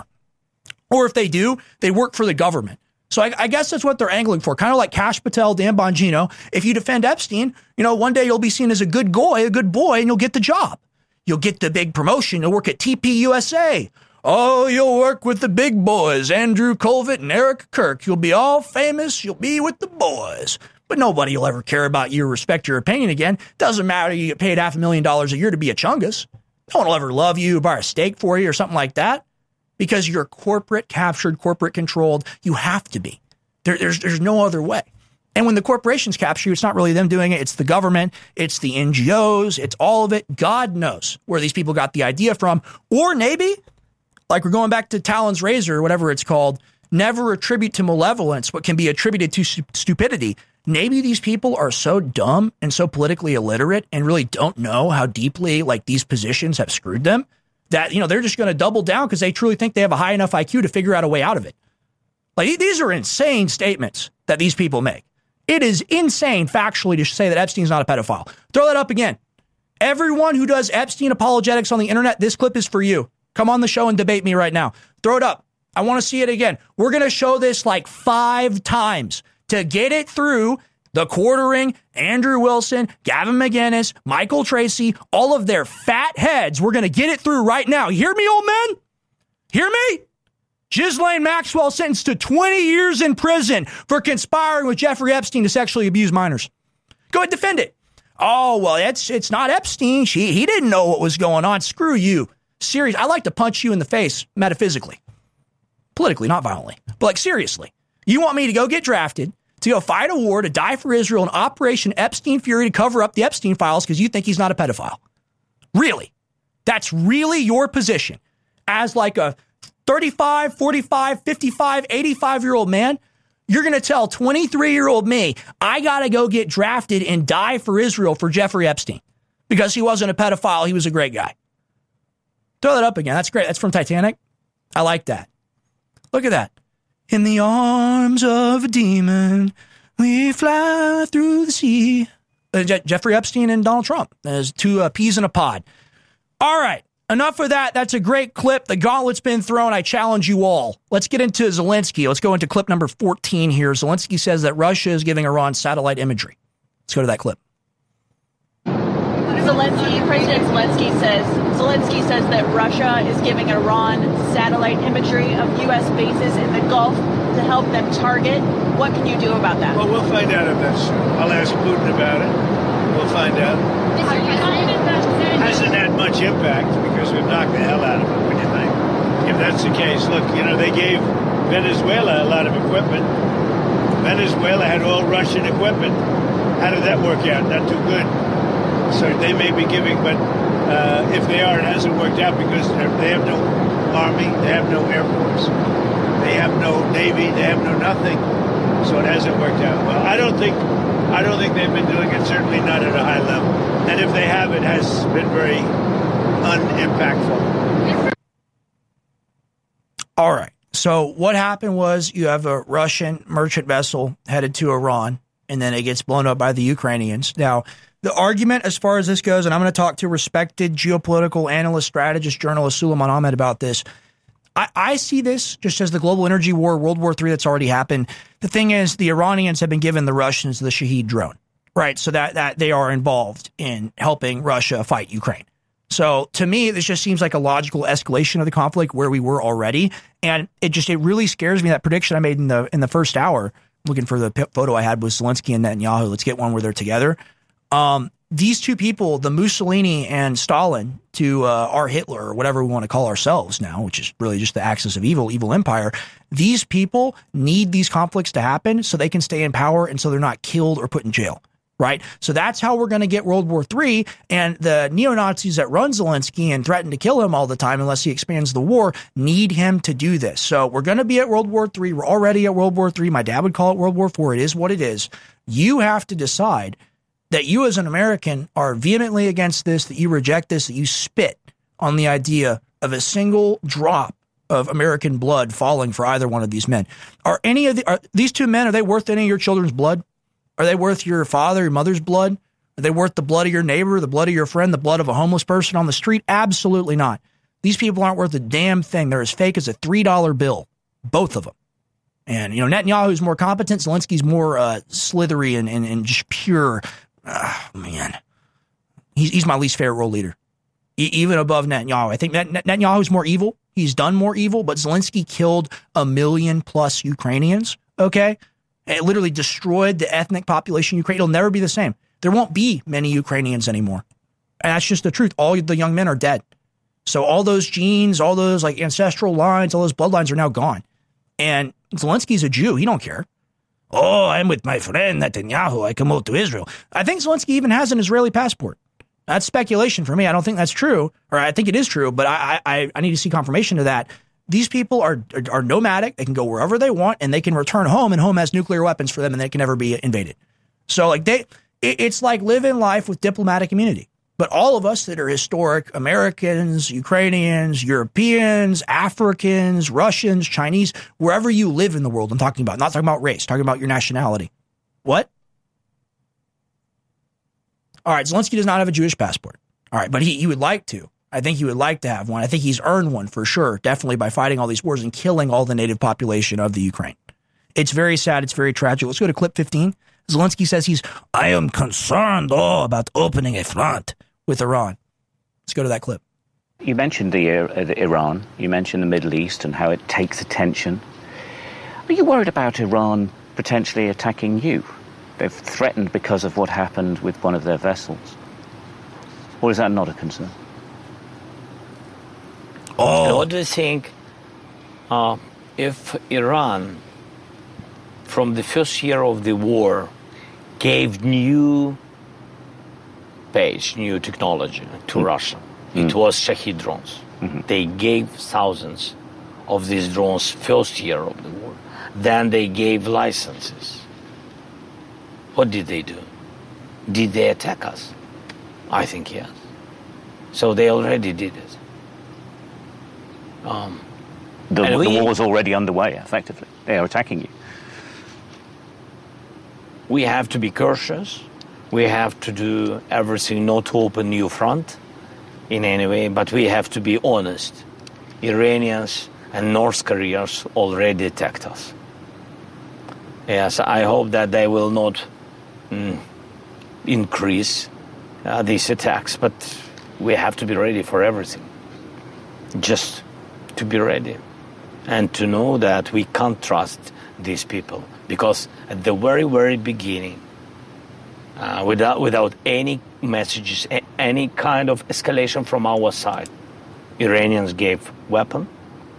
Or if they do, they work for the government. So I, I guess that's what they're angling for. Kind of like Kash Patel, Dan Bongino. If you defend Epstein, you know, one day you'll be seen as a good boy, a good boy, and you'll get the job. You'll get the big promotion. You'll work at T P U S A. Oh, you'll work with the big boys, Andrew Colvett and Eric Kirk. You'll be all famous. You'll be with the boys. But nobody will ever care about you or respect your opinion again. Doesn't matter. You get paid half a million dollars a year to be a chungus. No one will ever love you, buy a steak for you or something like that. Because you're corporate captured, corporate controlled. You have to be. There, there's, there's no other way. And when the corporations capture you, it's not really them doing it. It's the government. It's the N G Os. It's all of it. God knows where these people got the idea from. Or maybe, like we're going back to Talon's Razor or whatever it's called, never attribute to malevolence what can be attributed to stu- stupidity. Maybe these people are so dumb and so politically illiterate and really don't know how deeply, like, these positions have screwed them that, you know, they're just going to double down because they truly think they have a high enough I Q to figure out a way out of it. Like, these are insane statements that these people make. It is insane factually to say that Epstein's not a pedophile. Throw that up again. Everyone who does Epstein apologetics on the internet, this clip is for you. Come on the show and debate me right now. Throw it up. I want to see it again. We're going to show this like five times to get it through the quartering, Andrew Wilson, Gavin McInnes, Michael Tracy, all of their fat heads. We're going to get it through right now. You hear me, old men? Hear me? Ghislaine Maxwell sentenced to twenty years in prison for conspiring with Jeffrey Epstein to sexually abuse minors. Go ahead, defend it. Oh, well, it's it's not Epstein. She, he didn't know what was going on. Screw you. Serious. I like to punch you in the face metaphysically. Politically, not violently. But, like, seriously. You want me to go get drafted, to go fight a war, to die for Israel in Operation Epstein Fury to cover up the Epstein files because you think he's not a pedophile? Really? That's really your position as like a thirty-five, forty-five, fifty-five, eighty-five-year-old man? You're going to tell twenty-three-year-old me, I got to go get drafted and die for Israel for Jeffrey Epstein because he wasn't a pedophile. He was a great guy. Throw that up again. That's great. That's from Titanic. I like that. Look at that. In the arms of a demon, we fly through the sea. Uh, Je- Jeffrey Epstein and Donald Trump as two uh, peas in a pod. All right. Enough of that. That's a great clip. The gauntlet's been thrown. I challenge you all. Let's get into Zelensky. Let's go into clip number fourteen here. Zelensky says that Russia is giving Iran satellite imagery. Let's go to that clip. Zelensky, President Zelensky says Zelensky says that Russia is giving Iran satellite imagery of U S bases in the Gulf to help them target. What can you do about that? Well, we'll find out if that's. I'll ask Putin about it. we'll find out. Hasn't had much impact because we've knocked the hell out of it. What do you think? If that's the case, look, you know, they gave Venezuela a lot of equipment. Venezuela had all Russian equipment. How did that work out? Not too good. So they may be giving, but uh, if they are, it hasn't worked out because they have no army, they have no air force, they have no navy, they have no nothing. So it hasn't worked out. Well, I don't think, I don't think they've been doing it. Certainly not at a high level. And if they have, it has been very unimpactful. All right. So what happened was you have a Russian merchant vessel headed to Iran, and then it gets blown up by the Ukrainians. Now, the argument as far as this goes, and I'm going to talk to respected geopolitical analyst, strategist, journalist Suleiman Ahmed about this. I, I see this just as the global energy war, World War Three, that's already happened. The thing is, the Iranians have been giving the Russians the Shahed drone, right? So that, that they are involved in helping Russia fight Ukraine. So to me, this just seems like a logical escalation of the conflict where we were already. And it just, it really scares me, that prediction I made in the in the first hour, looking for the photo I had with Zelensky and Netanyahu. Let's get one where they're together. Um, these two people, the Mussolini and Stalin to uh, our Hitler, or whatever we want to call ourselves now, which is really just the axis of evil, evil empire. These people need these conflicts to happen so they can stay in power and so they're not killed or put in jail. Right. So that's how we're going to get World War Three. And the neo-Nazis that run Zelensky and threaten to kill him all the time unless he expands the war need him to do this. So we're going to be at World War Three. We're already at World War Three. My dad would call it World War Four. It is what it is. You have to decide that you as an American are vehemently against this, that you reject this, that you spit on the idea of a single drop of American blood falling for either one of these men. Are any of the, are these two men, are they worth any of your children's blood? Are they worth your father, your mother's blood? Are they worth the blood of your neighbor, the blood of your friend, the blood of a homeless person on the street? Absolutely not. These people aren't worth a damn thing. They're as fake as a three dollar bill, both of them. And, you know, Netanyahu's more competent. Zelensky's more uh, slithery and, and, and just pure. Oh, man. He's, he's my least favorite world leader, e- even above Netanyahu. I think Net- Net- Netanyahu's more evil. He's done more evil, but Zelensky killed a million plus Ukrainians, okay? It literally destroyed the ethnic population of Ukraine. It'll never be the same. There won't be many Ukrainians anymore. And that's just the truth. All the young men are dead. So all those genes, all those like ancestral lines, all those bloodlines are now gone. And Zelensky's a Jew. He don't care. Oh, I'm with my friend Netanyahu. I come out to Israel. I think Zelensky even has an Israeli passport. That's speculation for me. I don't think that's true. Or I think it is true, but I I, I need to see confirmation of that. These people are, are are nomadic. They can go wherever they want, and they can return home, and home has nuclear weapons for them, and they can never be invaded. So, like they, it, it's like living life with diplomatic immunity. But all of us that are historic Americans, Ukrainians, Europeans, Africans, Russians, Chinese, wherever you live in the world, I'm talking about, I'm not talking about race, talking about your nationality. What? All right, Zelensky does not have a Jewish passport. All right, but he, he would like to. I think he would like to have one. I think he's earned one for sure, definitely by fighting all these wars and killing all the native population of the Ukraine. It's very sad. It's very tragic. Let's go to clip fifteen. Zelensky says he's, I am concerned oh, about opening a front with Iran. Let's go to that clip. You mentioned the, uh, the Iran. You mentioned the Middle East and how it takes attention. Are you worried about Iran potentially attacking you? They've threatened because of what happened with one of their vessels. Or is that not a concern? Oh. What do you think uh, if Iran, from the first year of the war, gave new page, new technology to mm. Russia? Mm. It was Shahed drones. Mm-hmm. They gave thousands of these drones first year of the war. Then they gave licenses. What did they do? Did they attack us? I think yes. So they already did it. Um, the, the we, war was already underway, effectively. They are attacking you. We have to be cautious. We have to do everything not to open new front in any way, but we have to be honest. Iranians and North Koreans already attacked us. Yes, I hope that they will not mm, increase uh, these attacks, but we have to be ready for everything. Just to be ready and to know that we can't trust these people, because at the very, very beginning, uh, without without any messages, any kind of escalation from our side. Iranians gave weapon.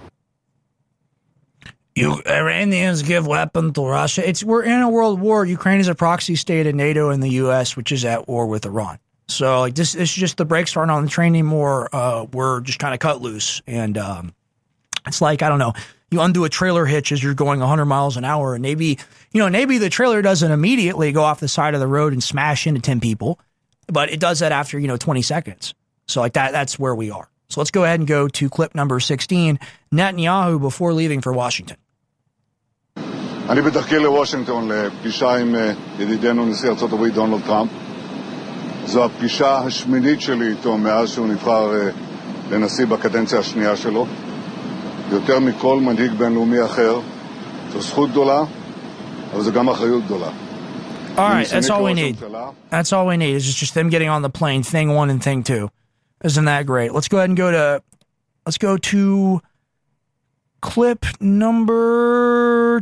You Iranians give weapon to Russia. It's we're in a world war. Ukraine is a proxy state of NATO and the U S, which is at war with Iran. So like this, it's just the brakes aren't on the train anymore. Uh, we're just kind of cut loose, and um, it's like I don't know. You undo a trailer hitch as you're going one hundred miles an hour, and maybe you know maybe the trailer doesn't immediately go off the side of the road and smash into ten people, but it does that after you know twenty seconds. So like that, that's where we are. So let's go ahead and go to clip number sixteen. Netanyahu before leaving for Washington. אני בדרכי לוושינגטון לפגישה עם ידידנו נשיא ארצות הברית דונלד טראמפ. זו הפגישה השמינית שלי איתו מאז שהוא נבחר לנשיא בקדנציה השנייה שלו. יותר מכל מנהיג בינלאומי אחר. זו זכות גדולה, אבל זו גם אחריות גדולה. All right, that's all we need. That's all we need is just them getting on the plane, thing one and thing two. Isn't that great? Let's go ahead and go to, let's go to clip number,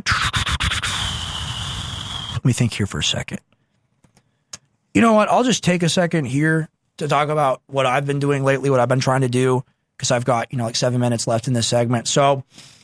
let me think here for a second. You know what? I'll just take a second here to talk about what I've been doing lately, what I've been trying to do, because I've got, you know, like seven minutes left in this segment. So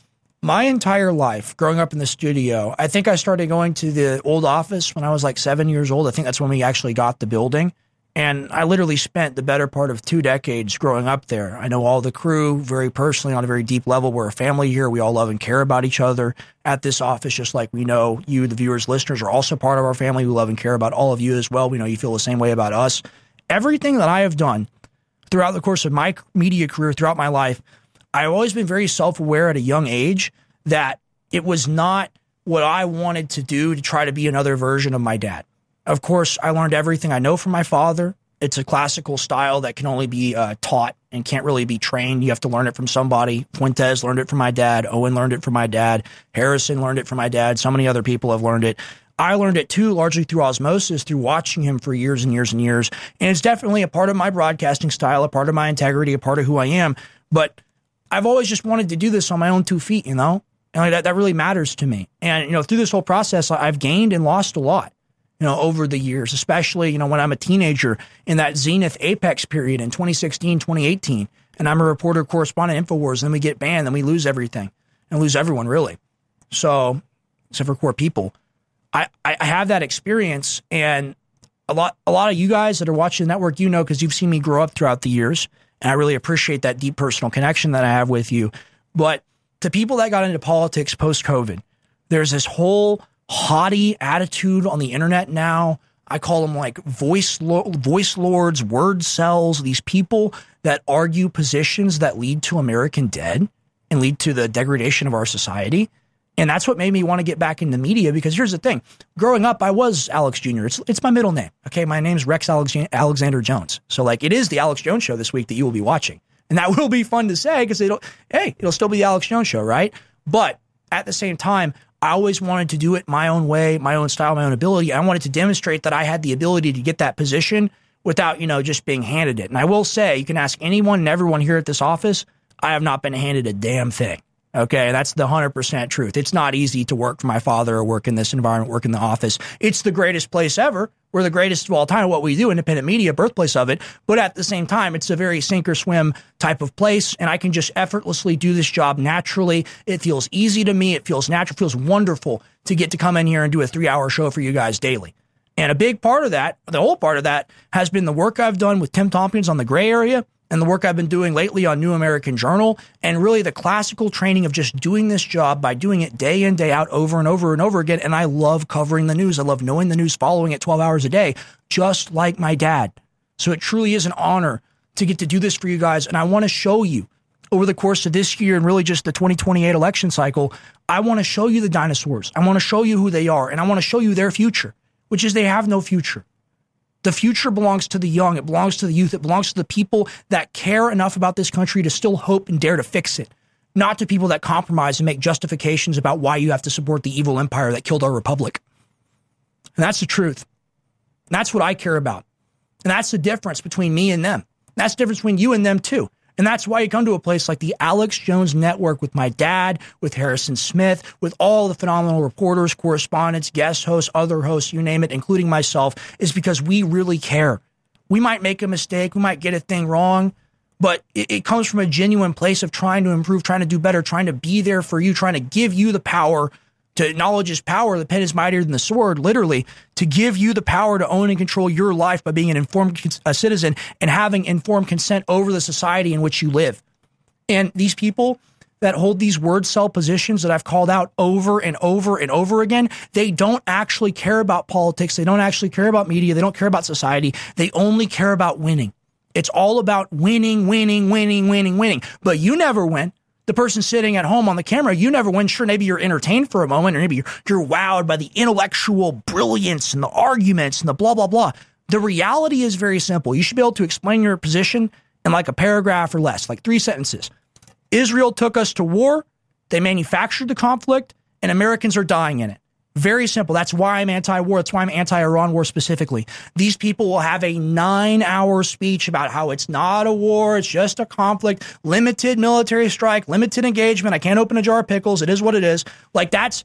my entire life growing up in the studio, I think I started going to the old office when I was like seven years old. I think that's when we actually got the building. And I literally spent the better part of two decades growing up there. I know all the crew very personally on a very deep level. We're a family here. We all love and care about each other at this office, just like we know you, the viewers, listeners, are also part of our family. We love and care about all of you as well. We know you feel the same way about us. Everything that I have done throughout the course of my media career, throughout my life, I've always been very self-aware at a young age that it was not what I wanted to do to try to be another version of my dad. Of course, I learned everything I know from my father. It's a classical style that can only be uh, taught and can't really be trained. You have to learn it from somebody. Fuentes learned it from my dad. Owen learned it from my dad. Harrison learned it from my dad. So many other people have learned it. I learned it too, largely through osmosis, through watching him for years and years and years. And it's definitely a part of my broadcasting style, a part of my integrity, a part of who I am. But I've always just wanted to do this on my own two feet, you know? And like that, that really matters to me. And, you know, through this whole process, I've gained and lost a lot. You know, over the years, especially, you know, when I'm a teenager in that zenith apex period in twenty sixteen, twenty eighteen, and I'm a reporter correspondent at InfoWars, then we get banned, then we lose everything and lose everyone, really. So, except for core people, I, I have that experience, and a lot, a lot of you guys that are watching the network, you know, because you've seen me grow up throughout the years, and I really appreciate that deep personal connection that I have with you. But to people that got into politics post-COVID, there's this whole haughty attitude on the internet now. I call them like voice lo- voice lords, word cells, these people that argue positions that lead to American dead and lead to the degradation of our society. And that's what made me want to get back into media, because here's the thing. Growing up, I was Alex Junior It's it's my middle name. Okay, my name's Rex Alex- Alexander Jones. So like it is the Alex Jones Show this week that you will be watching. And that will be fun to say because it'll, hey, it'll still be the Alex Jones Show, right? But at the same time, I always wanted to do it my own way, my own style, my own ability. I wanted to demonstrate that I had the ability to get that position without, you know, just being handed it. And I will say, you can ask anyone and everyone here at this office, I have not been handed a damn thing. Okay, that's the one hundred percent truth. It's not easy to work for my father or work in this environment, work in the office. It's the greatest place ever. We're the greatest of all time at what we do, independent media, birthplace of it. But at the same time, it's a very sink or swim type of place, and I can just effortlessly do this job naturally. It feels easy to me. It feels natural. It feels wonderful to get to come in here and do a three-hour show for you guys daily. And a big part of that, the whole part of that, has been the work I've done with Tim Tompkins on the gray area, and the work I've been doing lately on New American Journal, and really the classical training of just doing this job by doing it day in, day out, over and over and over again. And I love covering the news. I love knowing the news, following it twelve hours a day, just like my dad. So it truly is an honor to get to do this for you guys. And I want to show you over the course of this year and really just the twenty twenty-eight election cycle, I want to show you the dinosaurs. I want to show you who they are, and I want to show you their future, which is they have no future. The future belongs to the young. It belongs to the youth. It belongs to the people that care enough about this country to still hope and dare to fix it, not to people that compromise and make justifications about why you have to support the evil empire that killed our republic. And that's the truth. And that's what I care about. And that's the difference between me and them. That's the difference between you and them too. And that's why you come to a place like the Alex Jones Network with my dad, with Harrison Smith, with all the phenomenal reporters, correspondents, guest hosts, other hosts, you name it, including myself, is because we really care. We might make a mistake. We might get a thing wrong, but it, it comes from a genuine place of trying to improve, trying to do better, trying to be there for you, trying to give you the power to acknowledge his power. The pen is mightier than the sword, literally, to give you the power to own and control your life by being an informed uh, citizen and having informed consent over the society in which you live. And these people that hold these word cell positions that I've called out over and over and over again, they don't actually care about politics. They don't actually care about media. They don't care about society. They only care about winning. It's all about winning, winning, winning, winning, winning. But you never win. The person sitting at home on the camera, you never win. Sure, maybe you're entertained for a moment, or maybe you're, you're wowed by the intellectual brilliance and the arguments and the blah, blah, blah. The reality is very simple. You should be able to explain your position in like a paragraph or less, like three sentences. Israel took us to war. They manufactured the conflict, and Americans are dying in it. Very simple. That's why I'm anti-war. That's why I'm anti-Iran war specifically. These people will have a nine-hour speech about how it's not a war, it's just a conflict, limited military strike, limited engagement. I can't open a jar of pickles. It is what it is. Like that's,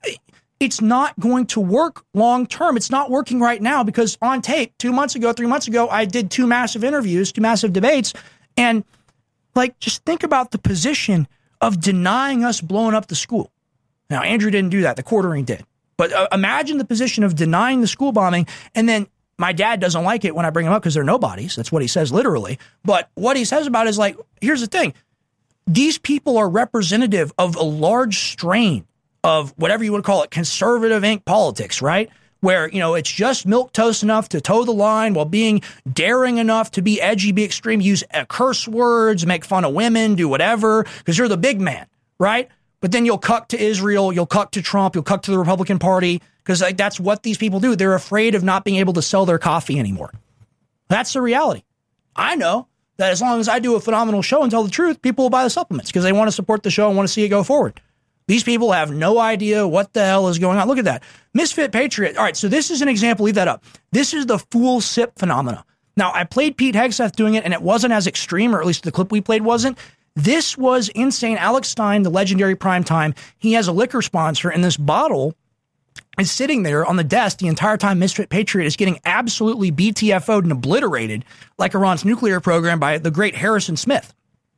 it's not going to work long term. It's not working right now because on tape, two months ago, three months ago, I did two massive interviews, two massive debates, and like just think about the position of denying us blowing up the school. Now, Andrew didn't do that. The quartering did. But uh, imagine the position of denying the school bombing, and then my dad doesn't like it when I bring him up because they're nobodies. That's what he says literally. But what he says about it is like, here's the thing. These people are representative of a large strain of whatever you would call it, conservative ink politics, right? Where, you know, it's just milquetoast enough to toe the line while being daring enough to be edgy, be extreme, use uh, curse words, make fun of women, do whatever, because you're the big man, right? But then you'll cuck to Israel, you'll cuck to Trump, you'll cuck to the Republican Party, because like, that's what these people do. They're afraid of not being able to sell their coffee anymore. That's the reality. I know that as long as I do a phenomenal show and tell the truth, people will buy the supplements because they want to support the show and want to see it go forward. These people have no idea what the hell is going on. Look at that. Misfit Patriot. All right, so this is an example. Leave that up. This is the fool sip phenomena. Now, I played Pete Hegseth doing it, and it wasn't as extreme, or at least the clip we played wasn't. This was insane. Alex Stein, the legendary primetime, he has a liquor sponsor, and this bottle is sitting there on the desk the entire time Misfit Patriot is getting absolutely B T F O'd and obliterated like Iran's nuclear program by the great Harrison Smith.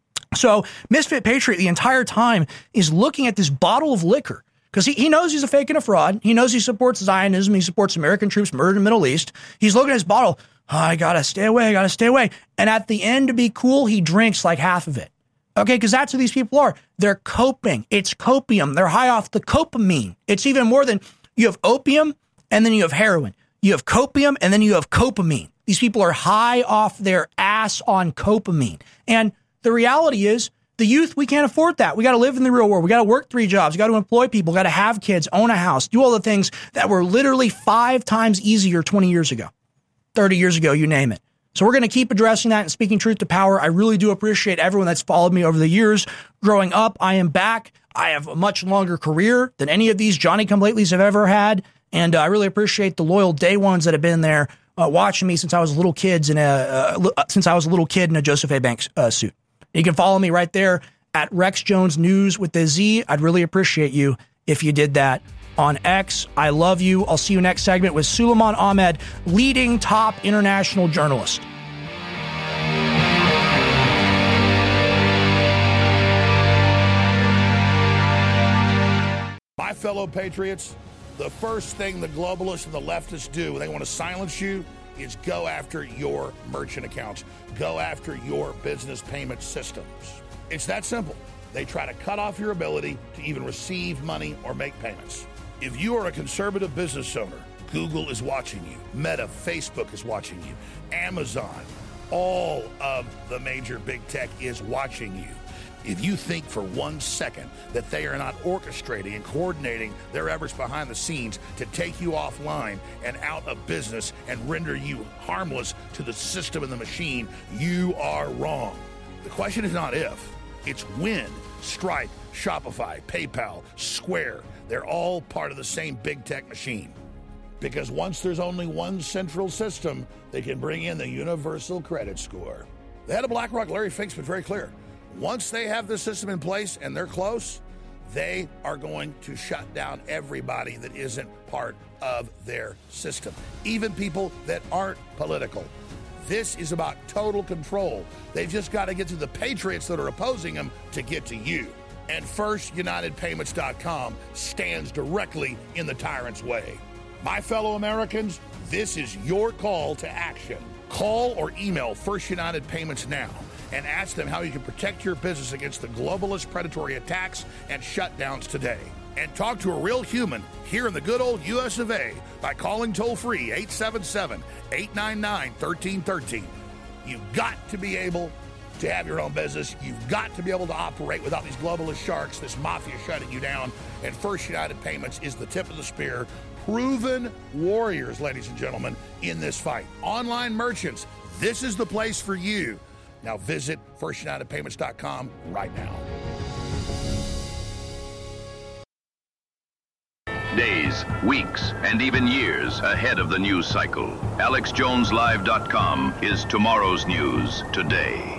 So Misfit Patriot the entire time is looking at this bottle of liquor because he, he knows he's a fake and a fraud. He knows he supports Zionism. He supports American troops murdered in the Middle East. He's looking at his bottle. Oh, I got to stay away. I got to stay away. And at the end, to be cool, he drinks like half of it. Okay, because that's who these people are. They're coping. It's copium. They're high off the copamine. It's even more than you have opium and then you have heroin. You have copium and then you have copamine. These people are high off their ass on copamine. And the reality is the youth, we can't afford that. We got to live in the real world. We got to work three jobs. We got to employ people, got to have kids, own a house, do all the things that were literally five times easier twenty years ago, thirty years ago, you name it. So we're going to keep addressing that and speaking truth to power. I really do appreciate everyone that's followed me over the years. Growing up, I am back. I have a much longer career than any of these Johnny-come-latelys have ever had. And uh, I really appreciate the loyal day ones that have been there uh, watching me since I was a little kids in a, uh, since I was a little kid in a Joseph A. Banks uh, suit. You can follow me right there at Rex Jones News with the Z. I'd really appreciate you if you did that. On X, I love you. I'll see you next segment with Suleiman Ahmed, leading top international journalist. My fellow patriots, the first thing the globalists and the leftists do when they want to silence you is go after your merchant accounts, go after your business payment systems. It's that simple. They try to cut off your ability to even receive money or make payments. If you are a conservative business owner, Google is watching you. Meta, Facebook is watching you. Amazon, all of the major big tech is watching you. If you think for one second that they are not orchestrating and coordinating their efforts behind the scenes to take you offline and out of business and render you harmless to the system and the machine, you are wrong. The question is not if, it's when. Stripe, Shopify, PayPal, Square, they're all part of the same big tech machine. Because once there's only one central system, they can bring in the universal credit score. The head of BlackRock, Larry Fink's been very clear. Once they have this system in place and they're close, they are going to shut down everybody that isn't part of their system, even people that aren't political. This is about total control. They've just got to get to the patriots that are opposing them to get to you. And First United Payments dot com stands directly in the tyrant's way. My fellow Americans, this is your call to action. Call or email First United Payments now and ask them how you can protect your business against the globalist predatory attacks and shutdowns today. And talk to a real human here in the good old U S of A by calling toll-free eight seven seven, eight nine nine, one three one three. You've got to be able to have your own business. You've got to be able to operate without these globalist sharks, this mafia shutting you down. And First United Payments is the tip of the spear. Proven warriors, ladies and gentlemen, in this fight. Online merchants, this is the place for you. Now visit First United Payments dot com right now. Days, weeks, and even years ahead of the news cycle. Alex Jones Live dot com is tomorrow's news today.